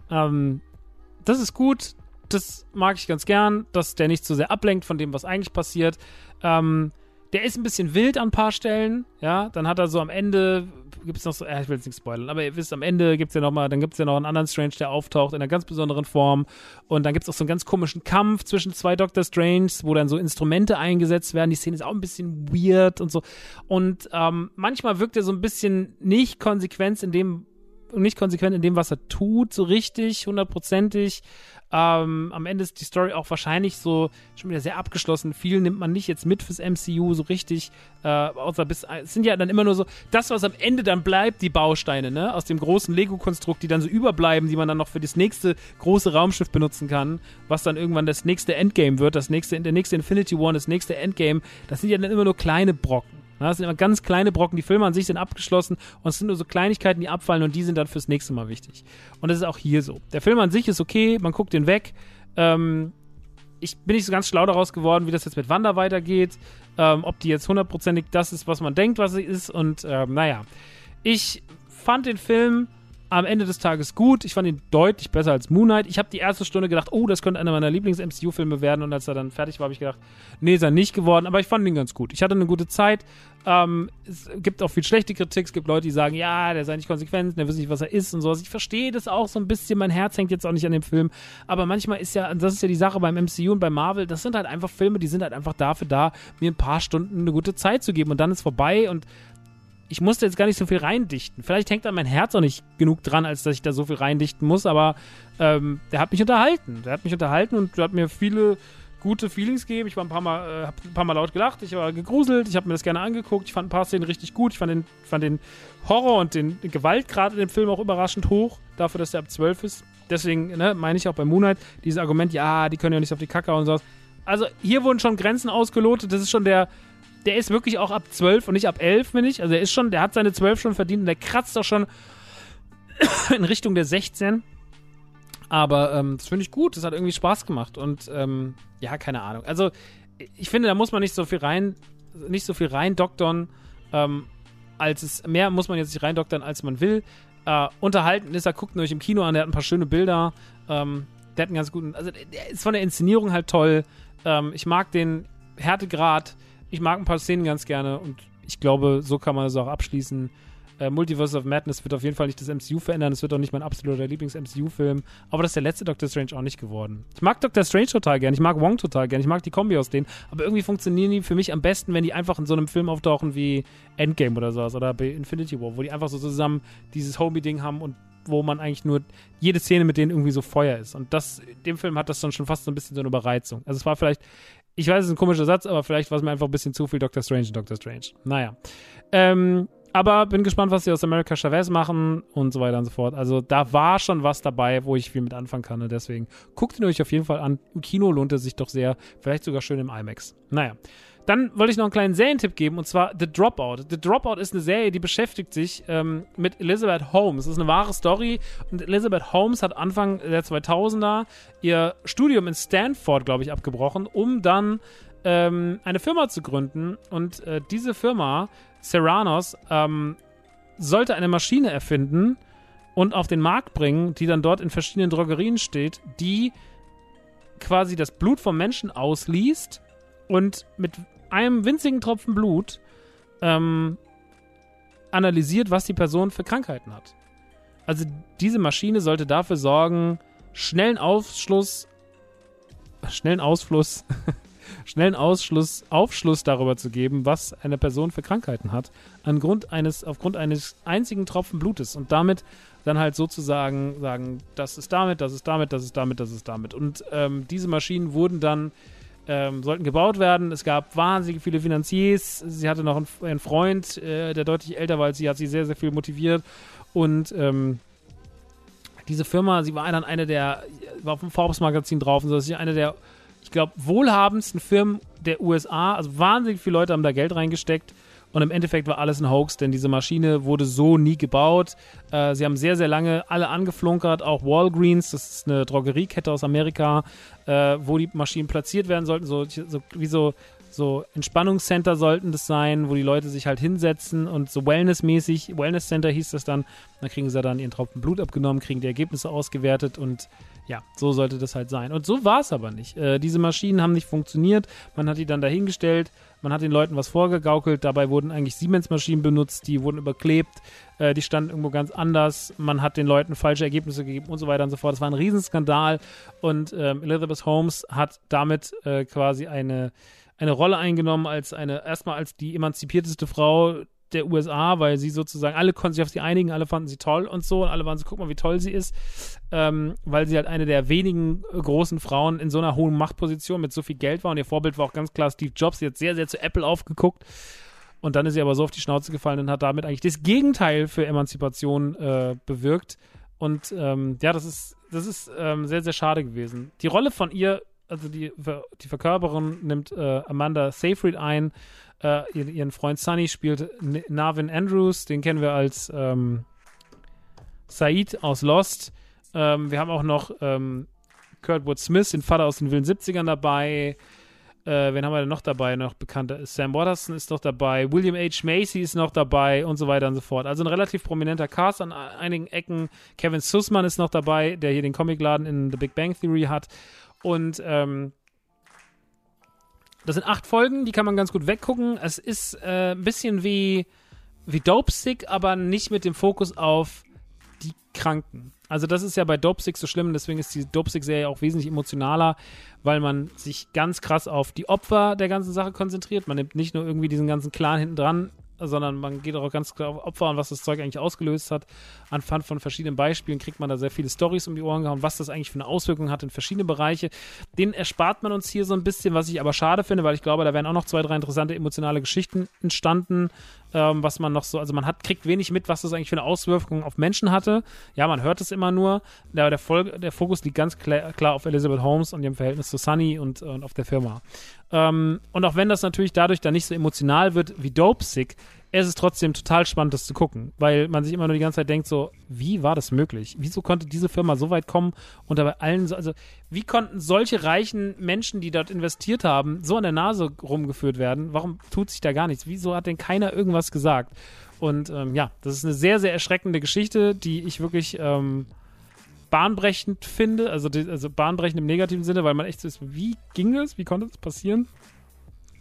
Das ist gut, das mag ich ganz gern, dass der nicht so sehr ablenkt von dem, was eigentlich passiert. Der ist ein bisschen wild an ein paar Stellen, ja, dann hat er so am Ende, gibt es noch so, ich will jetzt nicht spoilern, aber ihr wisst, am Ende gibt es ja noch mal, dann gibt es ja noch einen anderen Strange, der auftaucht in einer ganz besonderen Form und dann gibt es auch so einen ganz komischen Kampf zwischen 2 Doctor Stranges, wo dann so Instrumente eingesetzt werden, die Szene ist auch ein bisschen weird und so und manchmal wirkt er so ein bisschen nicht konsequent in dem, was er tut, so richtig, 100%ig. Am Ende ist die Story auch wahrscheinlich so schon wieder sehr abgeschlossen. Viel nimmt man nicht jetzt mit fürs MCU so richtig, außer es sind ja dann immer nur so, das, was am Ende dann bleibt, die Bausteine, ne, aus dem großen Lego-Konstrukt, die dann so überbleiben, die man dann noch für das nächste große Raumschiff benutzen kann, was dann irgendwann das nächste Endgame wird, der nächste Infinity War, das nächste Endgame, das sind ja dann immer nur kleine Brocken. Das sind immer ganz kleine Brocken, die Filme an sich sind abgeschlossen und es sind nur so Kleinigkeiten, die abfallen und die sind dann fürs nächste Mal wichtig. Und das ist auch hier so. Der Film an sich ist okay, man guckt den weg. Ich bin nicht so ganz schlau daraus geworden, wie das jetzt mit Wanda weitergeht, ob die jetzt 100%ig das ist, was man denkt, was sie ist und naja. Ich fand den Film am Ende des Tages gut. Ich fand ihn deutlich besser als Moon Knight. Ich habe die erste Stunde gedacht, das könnte einer meiner Lieblings-MCU-Filme werden. Und als er dann fertig war, habe ich gedacht, nee, ist er nicht geworden. Aber ich fand ihn ganz gut. Ich hatte eine gute Zeit. Es gibt auch viel schlechte Kritik. Es gibt Leute, die sagen, ja, der sei nicht konsequent, der weiß nicht, was er ist und sowas. Ich verstehe das auch so ein bisschen. Mein Herz hängt jetzt auch nicht an dem Film. Aber manchmal ist ja, das ist ja die Sache beim MCU und bei Marvel, das sind halt einfach Filme, die sind halt einfach dafür da, mir ein paar Stunden eine gute Zeit zu geben. Und dann ist vorbei und ich musste jetzt gar nicht so viel reindichten. Vielleicht hängt da mein Herz auch nicht genug dran, als dass ich da so viel reindichten muss, aber der hat mich unterhalten. Und hat mir viele gute Feelings gegeben. Ich war hab ein paar Mal laut gelacht, ich war gegruselt, ich habe mir das gerne angeguckt, ich fand ein paar Szenen richtig gut, ich fand den Horror und den Gewaltgrad in dem Film auch überraschend hoch, dafür, dass der ab 12 ist. Deswegen meine ich auch bei Moon Knight, dieses Argument, ja, die können ja nicht auf die Kacke hauen und sowas. Also hier wurden schon Grenzen ausgelotet, das ist schon der ist wirklich auch ab 12 und nicht ab 11, finde ich. Also der hat seine 12 schon verdient und der kratzt auch schon in Richtung der 16. Aber das finde ich gut, das hat irgendwie Spaß gemacht und ja, keine Ahnung. Also ich finde, da muss man nicht so viel reindoktern, mehr muss man jetzt nicht reindoktern, als man will. Unterhalten ist er, guckt ihn euch im Kino an, der hat ein paar schöne Bilder, der hat einen ganz guten, also der ist von der Inszenierung halt toll, ich mag den Härtegrad, ich mag ein paar Szenen ganz gerne und ich glaube, so kann man es auch abschließen. Multiverse of Madness wird auf jeden Fall nicht das MCU verändern. Es wird auch nicht mein absoluter Lieblings-MCU-Film. Aber das ist der letzte Doctor Strange auch nicht geworden. Ich mag Doctor Strange total gern. Ich mag Wong total gern. Ich mag die Kombi aus denen. Aber irgendwie funktionieren die für mich am besten, wenn die einfach in so einem Film auftauchen wie Endgame oder sowas. Oder bei Infinity War, wo die einfach so zusammen dieses Homie-Ding haben und wo man eigentlich nur jede Szene mit denen irgendwie so Feuer ist. Und dem Film hat das dann schon fast so ein bisschen so eine Überreizung. Also es war vielleicht, ich weiß, es ist ein komischer Satz, aber vielleicht war es mir einfach ein bisschen zu viel Doctor Strange und Doctor Strange. Naja. Aber bin gespannt, was sie aus America Chavez machen und so weiter und so fort. Also da war schon was dabei, wo ich viel mit anfangen kann. Und deswegen guckt ihn euch auf jeden Fall an. Im Kino lohnt es sich doch sehr. Vielleicht sogar schön im IMAX. Naja. Dann wollte ich noch einen kleinen Serientipp geben, und zwar The Dropout. The Dropout ist eine Serie, die beschäftigt sich mit Elizabeth Holmes. Das ist eine wahre Story. Und Elizabeth Holmes hat Anfang der 2000er ihr Studium in Stanford, glaube ich, abgebrochen, um dann eine Firma zu gründen. Und diese Firma, Serranos, sollte eine Maschine erfinden und auf den Markt bringen, die dann dort in verschiedenen Drogerien steht, die quasi das Blut vom Menschen ausliest und mit einem winzigen Tropfen Blut analysiert, was die Person für Krankheiten hat. Also diese Maschine sollte dafür sorgen, schnellen Aufschluss darüber zu geben, was eine Person für Krankheiten hat, aufgrund eines einzigen Tropfen Blutes und damit dann halt sozusagen sagen, das ist damit, das ist damit, das ist damit, das ist damit. Und diese Maschinen wurden dann sollten gebaut werden. Es gab wahnsinnig viele Finanziers. Sie hatte noch einen Freund, der deutlich älter war als sie, hat sie sehr, sehr viel motiviert. Und diese Firma, sie war dann war auf dem Forbes-Magazin drauf und so, das ist eine der, ich glaube, wohlhabendsten Firmen der USA. Also wahnsinnig viele Leute haben da Geld reingesteckt. Und im Endeffekt war alles ein Hoax, denn diese Maschine wurde so nie gebaut. Sie haben sehr, sehr lange alle angeflunkert, auch Walgreens, das ist eine Drogeriekette aus Amerika, wo die Maschinen platziert werden sollten, so Entspannungscenter sollten das sein, wo die Leute sich halt hinsetzen und so Wellness-mäßig, Wellness-Center hieß das dann kriegen sie dann ihren Tropfen Blut abgenommen, kriegen die Ergebnisse ausgewertet und ja, so sollte das halt sein. Und so war es aber nicht. Diese Maschinen haben nicht funktioniert, man hat die dann dahingestellt, man hat den Leuten was vorgegaukelt, dabei wurden eigentlich Siemens-Maschinen benutzt, die wurden überklebt, die standen irgendwo ganz anders, man hat den Leuten falsche Ergebnisse gegeben und so weiter und so fort. Das war ein Riesenskandal und Elizabeth Holmes hat damit quasi eine Rolle eingenommen erstmal als die emanzipierteste Frau der USA, weil sie sozusagen, alle konnten sich auf sie einigen, alle fanden sie toll und so und alle waren so, guck mal, wie toll sie ist, weil sie halt eine der wenigen großen Frauen in so einer hohen Machtposition mit so viel Geld war und ihr Vorbild war auch ganz klar Steve Jobs, sie hat sehr, sehr zu Apple aufgeguckt und dann ist sie aber so auf die Schnauze gefallen und hat damit eigentlich das Gegenteil für Emanzipation bewirkt und ja, das ist sehr, sehr schade gewesen. Die Rolle von ihr, also die Verkörperin nimmt Amanda Seyfried ein. Ihren Freund Sonny spielt Navin Andrews, den kennen wir als Said aus Lost. Wir haben auch noch Kurtwood Smith, den Vater aus den wilden 70ern dabei. Wen haben wir denn noch dabei? Noch bekannter Sam Waterston ist noch dabei. William H. Macy ist noch dabei und so weiter und so fort. Also ein relativ prominenter Cast an einigen Ecken. Kevin Sussman ist noch dabei, der hier den Comicladen in The Big Bang Theory hat. Und das sind 8 Folgen, die kann man ganz gut weggucken. Es ist ein bisschen wie Dopesick, aber nicht mit dem Fokus auf die Kranken. Also das ist ja bei Dopesick so schlimm, deswegen ist die Dopesick-Serie auch wesentlich emotionaler, weil man sich ganz krass auf die Opfer der ganzen Sache konzentriert. Man nimmt nicht nur irgendwie diesen ganzen Clan hinten dran, sondern man geht auch ganz klar auf Opfer und was das Zeug eigentlich ausgelöst hat. Anhand von verschiedenen Beispielen kriegt man da sehr viele Storys um die Ohren gehauen, was das eigentlich für eine Auswirkung hat in verschiedene Bereiche. Den erspart man uns hier so ein bisschen, was ich aber schade finde, weil ich glaube, da wären auch noch 2, 3 interessante emotionale Geschichten entstanden, was man noch so, also man kriegt wenig mit, was das eigentlich für eine Auswirkung auf Menschen hatte. Ja, man hört es immer nur, aber der Fokus liegt ganz klar auf Elizabeth Holmes und ihrem Verhältnis zu Sonny und auf der Firma. Und auch wenn das natürlich dadurch dann nicht so emotional wird wie Dopesick, es ist trotzdem total spannend, das zu gucken, weil man sich immer nur die ganze Zeit denkt so, wie war das möglich? Wieso konnte diese Firma so weit kommen und dabei also wie konnten solche reichen Menschen, die dort investiert haben, so an der Nase rumgeführt werden? Warum tut sich da gar nichts? Wieso hat denn keiner irgendwas gesagt? Und ja, das ist eine sehr, sehr erschreckende Geschichte, die ich wirklich bahnbrechend finde, also bahnbrechend im negativen Sinne, weil man echt so ist, wie ging das? Wie konnte das passieren?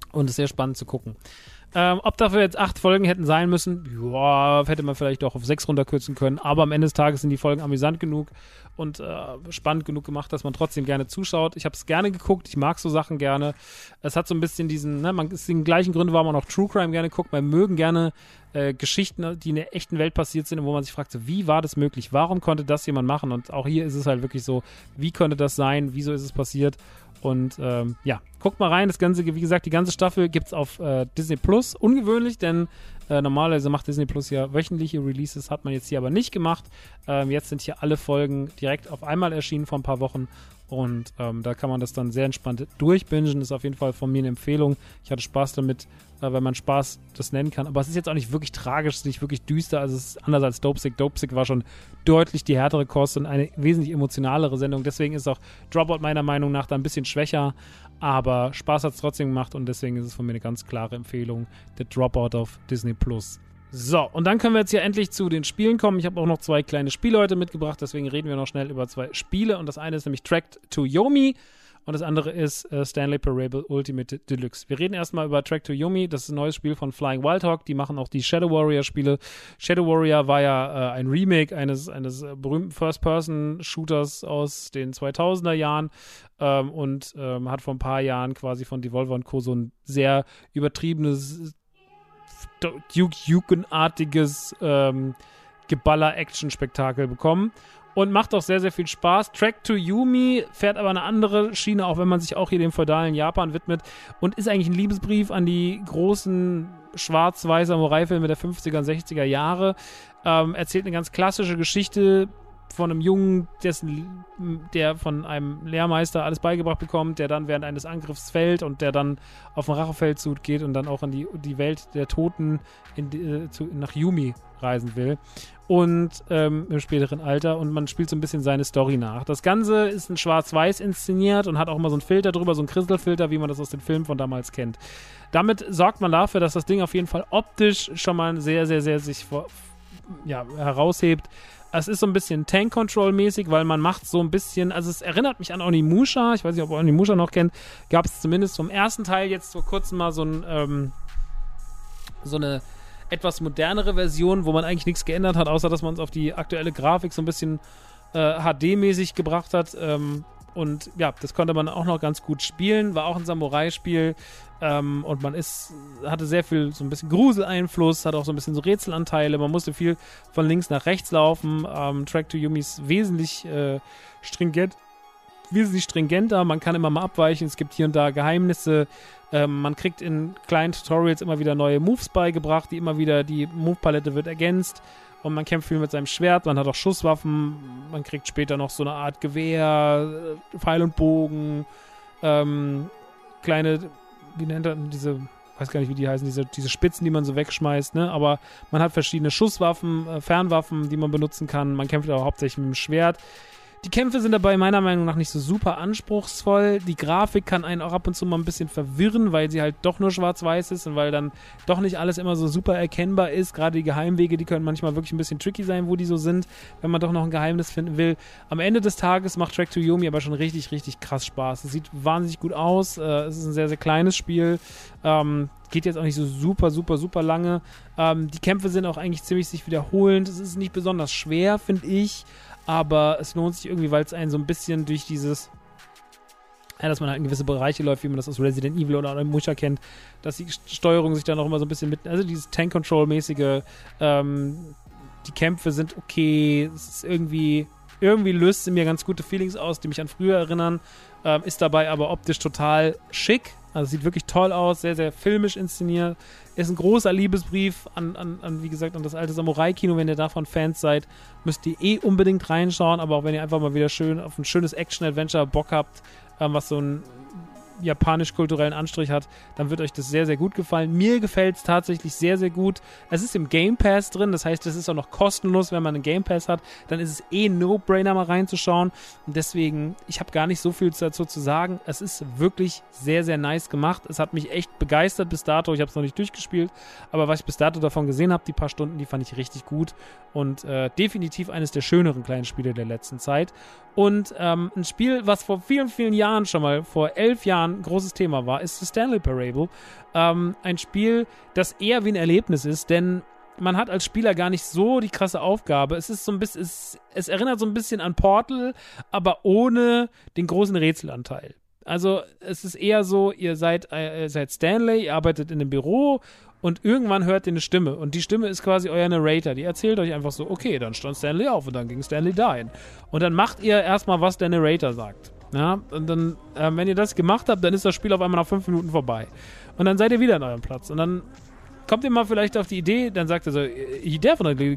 Und es ist sehr spannend zu gucken. Ob dafür jetzt 8 Folgen hätten sein müssen, ja, hätte man vielleicht auch auf 6 runterkürzen können, aber am Ende des Tages sind die Folgen amüsant genug und spannend genug gemacht, dass man trotzdem gerne zuschaut. Ich habe es gerne geguckt, ich mag so Sachen gerne. Es hat so ein bisschen diesen, ne, man ist den gleichen Gründen, warum man auch True Crime gerne guckt. Man mögen gerne Geschichten, die in der echten Welt passiert sind und wo man sich fragt, so, wie war das möglich? Warum konnte das jemand machen? Und auch hier ist es halt wirklich so, wie könnte das sein? Wieso ist es passiert? Und ja, guckt mal rein. Das Ganze, wie gesagt, die ganze Staffel gibt's auf Disney Plus. Ungewöhnlich, denn normalerweise macht Disney Plus ja wöchentliche Releases, hat man jetzt hier aber nicht gemacht. Jetzt sind hier alle Folgen direkt auf einmal erschienen vor ein paar Wochen. Und da kann man das dann sehr entspannt durchbingen. Ist auf jeden Fall von mir eine Empfehlung. Ich hatte Spaß damit, wenn man Spaß das nennen kann. Aber es ist jetzt auch nicht wirklich tragisch, es ist nicht wirklich düster. Also es ist anders als Dopesick. Dopesick war schon deutlich die härtere Kost und eine wesentlich emotionalere Sendung. Deswegen ist auch Dropout meiner Meinung nach da ein bisschen schwächer. Aber Spaß hat es trotzdem gemacht und deswegen ist es von mir eine ganz klare Empfehlung. Der Dropout auf Disney Plus. So, und dann können wir jetzt hier endlich zu den Spielen kommen. Ich habe auch noch 2 kleine Spiele heute mitgebracht, deswegen reden wir noch schnell über 2 Spiele. Und das eine ist nämlich Track to Yomi und das andere ist Stanley Parable Ultimate Deluxe. Wir reden erstmal über Track to Yomi. Das ist ein neues Spiel von Flying Wild Hog. Die machen auch die Shadow Warrior Spiele. Shadow Warrior war ja ein Remake eines berühmten First-Person-Shooters aus den 2000er Jahren und hat vor ein paar Jahren quasi von Devolver und Co. so ein sehr übertriebenes Duke Nukem-artiges Geballer-Action-Spektakel bekommen und macht auch sehr, sehr viel Spaß. Track to Yomi fährt aber eine andere Schiene, auch wenn man sich auch hier dem feudalen Japan widmet und ist eigentlich ein Liebesbrief an die großen schwarz-weiß Samurai-Filme der 50er und 60er Jahre. Erzählt eine ganz klassische Geschichte von einem Jungen, der von einem Lehrmeister alles beigebracht bekommt, der dann während eines Angriffs fällt und der dann auf den Rachefeldzug geht und dann auch in die Welt der Toten nach Yumi reisen will. Und im späteren Alter. Und man spielt so ein bisschen seine Story nach. Das Ganze ist in Schwarz-Weiß inszeniert und hat auch immer so einen Filter drüber, so einen Kristalfilter, wie man das aus den Filmen von damals kennt. Damit sorgt man dafür, dass das Ding auf jeden Fall optisch schon mal sehr, sehr, sehr sich heraushebt. Es ist so ein bisschen Tank-Control-mäßig, weil man macht so ein bisschen, also es erinnert mich an Onimusha, ich weiß nicht, ob ihr Onimusha noch kennt, gab es zumindest vom ersten Teil jetzt vor kurzem mal so eine etwas modernere Version, wo man eigentlich nichts geändert hat, außer dass man es auf die aktuelle Grafik so ein bisschen HD-mäßig gebracht hat. Und ja, das konnte man auch noch ganz gut spielen, war auch ein Samurai-Spiel und man hatte sehr viel, so ein bisschen Gruseleinfluss, hat auch so ein bisschen so Rätselanteile, man musste viel von links nach rechts laufen. Track to Yomi ist wesentlich stringenter, man kann immer mal abweichen, es gibt hier und da Geheimnisse, man kriegt in kleinen Tutorials immer wieder neue Moves beigebracht, die Move-Palette wird ergänzt. Und man kämpft viel mit seinem Schwert, man hat auch Schusswaffen, man kriegt später noch so eine Art Gewehr, Pfeil und Bogen, kleine, wie nennt er diese, weiß gar nicht, wie die heißen, diese Spitzen, die man so wegschmeißt, ne? Aber man hat verschiedene Schusswaffen, Fernwaffen, die man benutzen kann, man kämpft auch hauptsächlich mit dem Schwert. Die Kämpfe sind dabei meiner Meinung nach nicht so super anspruchsvoll. Die Grafik kann einen auch ab und zu mal ein bisschen verwirren, weil sie halt doch nur schwarz-weiß ist und weil dann doch nicht alles immer so super erkennbar ist. Gerade die Geheimwege, die können manchmal wirklich ein bisschen tricky sein, wo die so sind, wenn man doch noch ein Geheimnis finden will. Am Ende des Tages macht Track to Yomi aber schon richtig, richtig krass Spaß. Es sieht wahnsinnig gut aus. Es ist ein sehr, sehr kleines Spiel. Geht jetzt auch nicht so super, super, super lange. Die Kämpfe sind auch eigentlich ziemlich sich wiederholend. Es ist nicht besonders schwer, finde ich. Aber es lohnt sich irgendwie, weil es einen so ein bisschen durch dieses, dass man halt in gewisse Bereiche läuft, wie man das aus Resident Evil oder Onimusha kennt, dass die Steuerung sich dann auch immer so ein bisschen also dieses Tank-Control-mäßige, die Kämpfe sind okay, es ist irgendwie löst es mir ganz gute Feelings aus, die mich an früher erinnern, ist dabei aber optisch total schick. Also sieht wirklich toll aus, sehr, sehr filmisch inszeniert. Ist ein großer Liebesbrief an wie gesagt, an das alte Samurai-Kino. Wenn ihr davon Fans seid, müsst ihr unbedingt reinschauen. Aber auch wenn ihr einfach mal wieder schön auf ein schönes Action-Adventure Bock habt, was so einen japanisch-kulturellen Anstrich hat, dann wird euch das sehr, sehr gut gefallen. Mir gefällt es tatsächlich sehr, sehr gut. Es ist im Game Pass drin, das heißt, es ist auch noch kostenlos, wenn man einen Game Pass hat. Dann ist es ein No-Brainer, mal reinzuschauen. Und deswegen, ich habe gar nicht so viel dazu zu sagen. Es ist wirklich sehr, sehr nice gemacht. Es hat mich echt begeistert bis dato. Ich habe es noch nicht durchgespielt, aber was ich bis dato davon gesehen habe, die paar Stunden, die fand ich richtig gut. Und definitiv eines der schöneren kleinen Spiele der letzten Zeit. Und ein Spiel, was vor vielen, vielen Jahren schon mal, vor 11 Jahren Jahren großes Thema war, ist The Stanley Parable. Ein Spiel, das eher wie ein Erlebnis ist, denn man hat als Spieler gar nicht so die krasse Aufgabe. Es ist so ein bisschen, es erinnert so ein bisschen an Portal, aber ohne den großen Rätselanteil. Also es ist eher so, ihr seid Stanley, ihr arbeitet in einem Büro und irgendwann hört ihr eine Stimme und die Stimme ist quasi euer Narrator, die erzählt euch einfach so, okay, dann stand Stanley auf und dann ging Stanley dahin. Und dann macht ihr erstmal, was der Narrator sagt. Ja, und dann, wenn ihr das gemacht habt, dann ist das Spiel auf einmal nach 5 Minuten vorbei. Und dann seid ihr wieder an eurem Platz und dann kommt ihr mal vielleicht auf die Idee, dann sagt er so, he definitely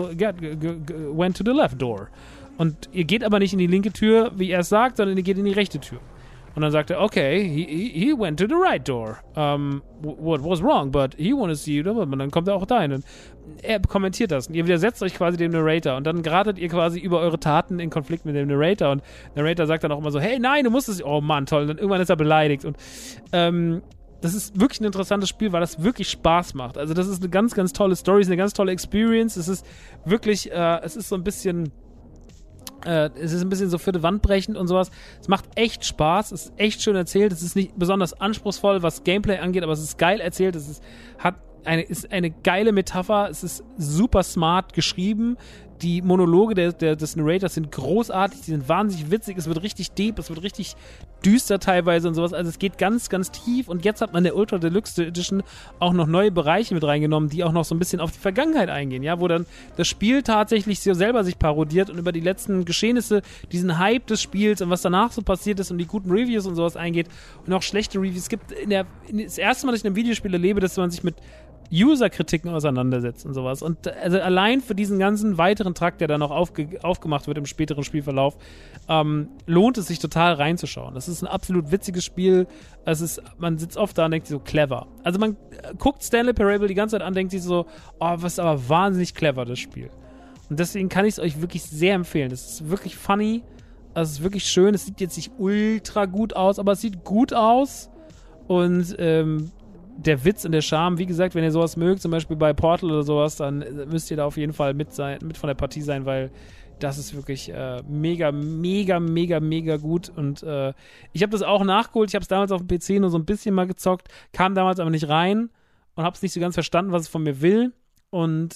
went to the left door. Und ihr geht aber nicht in die linke Tür, wie er es sagt, sondern ihr geht in die rechte Tür. Und dann sagt er, okay, he went to the right door. What was wrong, but he wanted to see you. Und dann kommt er auch dahin. Und er kommentiert das. Und ihr widersetzt euch quasi dem Narrator. Und dann geratet ihr quasi über eure Taten in Konflikt mit dem Narrator. Und der Narrator sagt dann auch immer so, hey, nein, du musst es. Oh Mann, toll. Und dann irgendwann ist er beleidigt. Und das ist wirklich ein interessantes Spiel, weil das wirklich Spaß macht. Also das ist eine ganz, ganz tolle Story, ist eine ganz tolle Experience. Es ist wirklich, es ist so ein bisschen... es ist ein bisschen so für die Wand brechend und sowas. Es macht echt Spaß, es ist echt schön erzählt, es ist nicht besonders anspruchsvoll, was Gameplay angeht, aber es ist geil erzählt, es ist eine geile Metapher, es ist super smart geschrieben, die Monologe des Narrators sind großartig, die sind wahnsinnig witzig, es wird richtig deep, es wird richtig düster teilweise und sowas, also es geht ganz, ganz tief und jetzt hat man in der Ultra Deluxe Edition auch noch neue Bereiche mit reingenommen, die auch noch so ein bisschen auf die Vergangenheit eingehen, ja, wo dann das Spiel tatsächlich so selber sich parodiert und über die letzten Geschehnisse, diesen Hype des Spiels und was danach so passiert ist und die guten Reviews und sowas eingeht und auch schlechte Reviews. Es gibt das erste Mal, dass ich in einem Videospiel erlebe, dass man sich mit User-Kritiken auseinandersetzt und sowas. Und also allein für diesen ganzen weiteren Trakt, der dann noch aufgemacht wird im späteren Spielverlauf, lohnt es sich total reinzuschauen. Das ist ein absolut witziges Spiel. Man sitzt oft da und denkt sich so, clever. Also man guckt Stanley Parable die ganze Zeit an, denkt sich so, oh, was ist aber wahnsinnig clever, das Spiel. Und deswegen kann ich es euch wirklich sehr empfehlen. Das ist wirklich funny. Es ist wirklich schön. Es sieht jetzt nicht ultra gut aus, aber es sieht gut aus. Und der Witz und der Charme, wie gesagt, wenn ihr sowas mögt, zum Beispiel bei Portal oder sowas, dann müsst ihr da auf jeden Fall mit von der Partie sein, weil das ist wirklich mega, mega, mega, mega gut. Und ich habe das auch nachgeholt. Ich habe es damals auf dem PC nur so ein bisschen mal gezockt, kam damals aber nicht rein und habe es nicht so ganz verstanden, was es von mir will. Und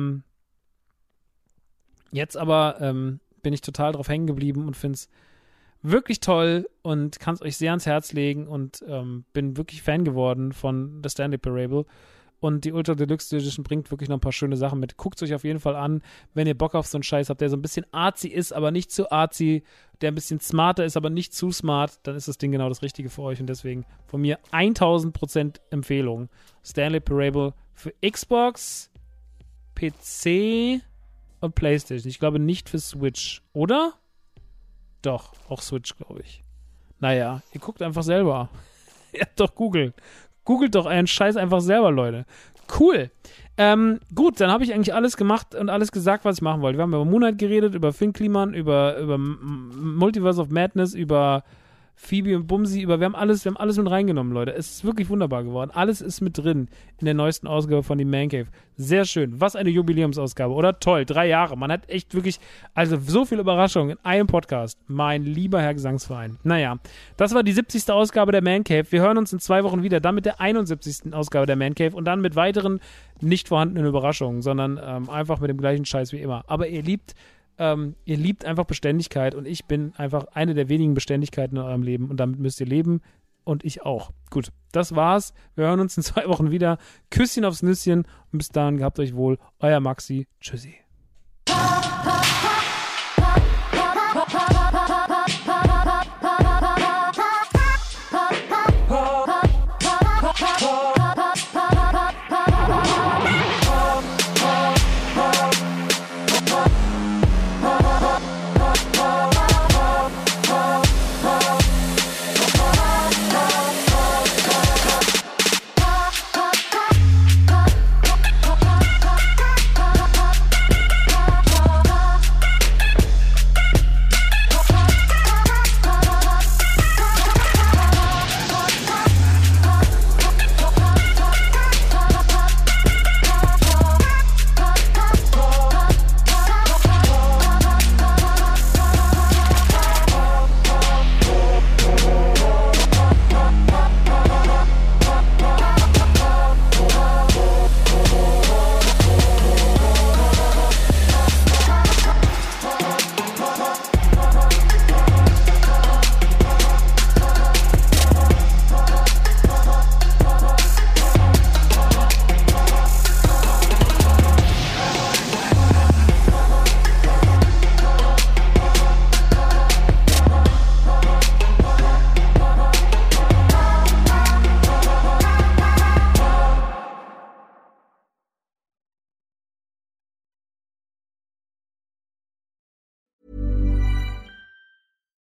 jetzt aber bin ich total drauf hängen geblieben und finde es wirklich toll und kann es euch sehr ans Herz legen und bin wirklich Fan geworden von The Stanley Parable. Und die Ultra Deluxe Edition bringt wirklich noch ein paar schöne Sachen mit. Guckt es euch auf jeden Fall an, wenn ihr Bock auf so einen Scheiß habt, der so ein bisschen artsy ist, aber nicht zu artsy, der ein bisschen smarter ist, aber nicht zu smart, dann ist das Ding genau das Richtige für euch. Und deswegen von mir 1000% Empfehlung. Stanley Parable für Xbox, PC und PlayStation. Ich glaube nicht für Switch, oder? Doch, auch Switch, glaube ich. Naja, ihr guckt einfach selber. Ihr habt doch Google. Googelt doch euren Scheiß einfach selber, Leute. Cool. Gut, dann habe ich eigentlich alles gemacht und alles gesagt, was ich machen wollte. Wir haben über Moonlight geredet, über Finn Kliman, über Multiverse of Madness, über Phoebe und Bumsi, wir haben alles mit reingenommen, Leute. Es ist wirklich wunderbar geworden. Alles ist mit drin in der neuesten Ausgabe von die Man Cave. Sehr schön. Was eine Jubiläumsausgabe, oder? Toll, 3 Jahre. Man hat echt wirklich, also so viele Überraschungen in einem Podcast. Mein lieber Herr Gesangsverein. Naja, das war die 70. Ausgabe der Man Cave. Wir hören uns in 2 Wochen wieder, dann mit der 71. Ausgabe der Man Cave und dann mit weiteren nicht vorhandenen Überraschungen, sondern einfach mit dem gleichen Scheiß wie immer. Aber ihr liebt einfach Beständigkeit und ich bin einfach eine der wenigen Beständigkeiten in eurem Leben und damit müsst ihr leben und ich auch. Gut, das war's. Wir hören uns in 2 Wochen wieder. Küsschen aufs Nüsschen und bis dahin gehabt euch wohl. Euer Maxi. Tschüssi.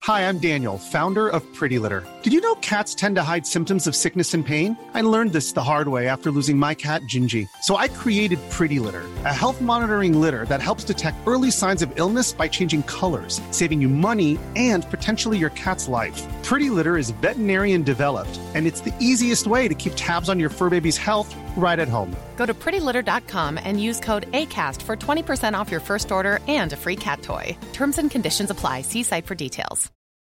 Hi, I'm Daniel, founder of Pretty Litter. Did you know cats tend to hide symptoms of sickness and pain? I learned this the hard way after losing my cat, Gingy. So I created Pretty Litter, a health monitoring litter that helps detect early signs of illness by changing colors, saving you money and potentially your cat's life. Pretty Litter is veterinarian developed, and it's the easiest way to keep tabs on your fur baby's health right at home. Go to prettylitter.com and use code ACAST for 20% off your first order and a free cat toy. Terms and conditions apply. See site for details.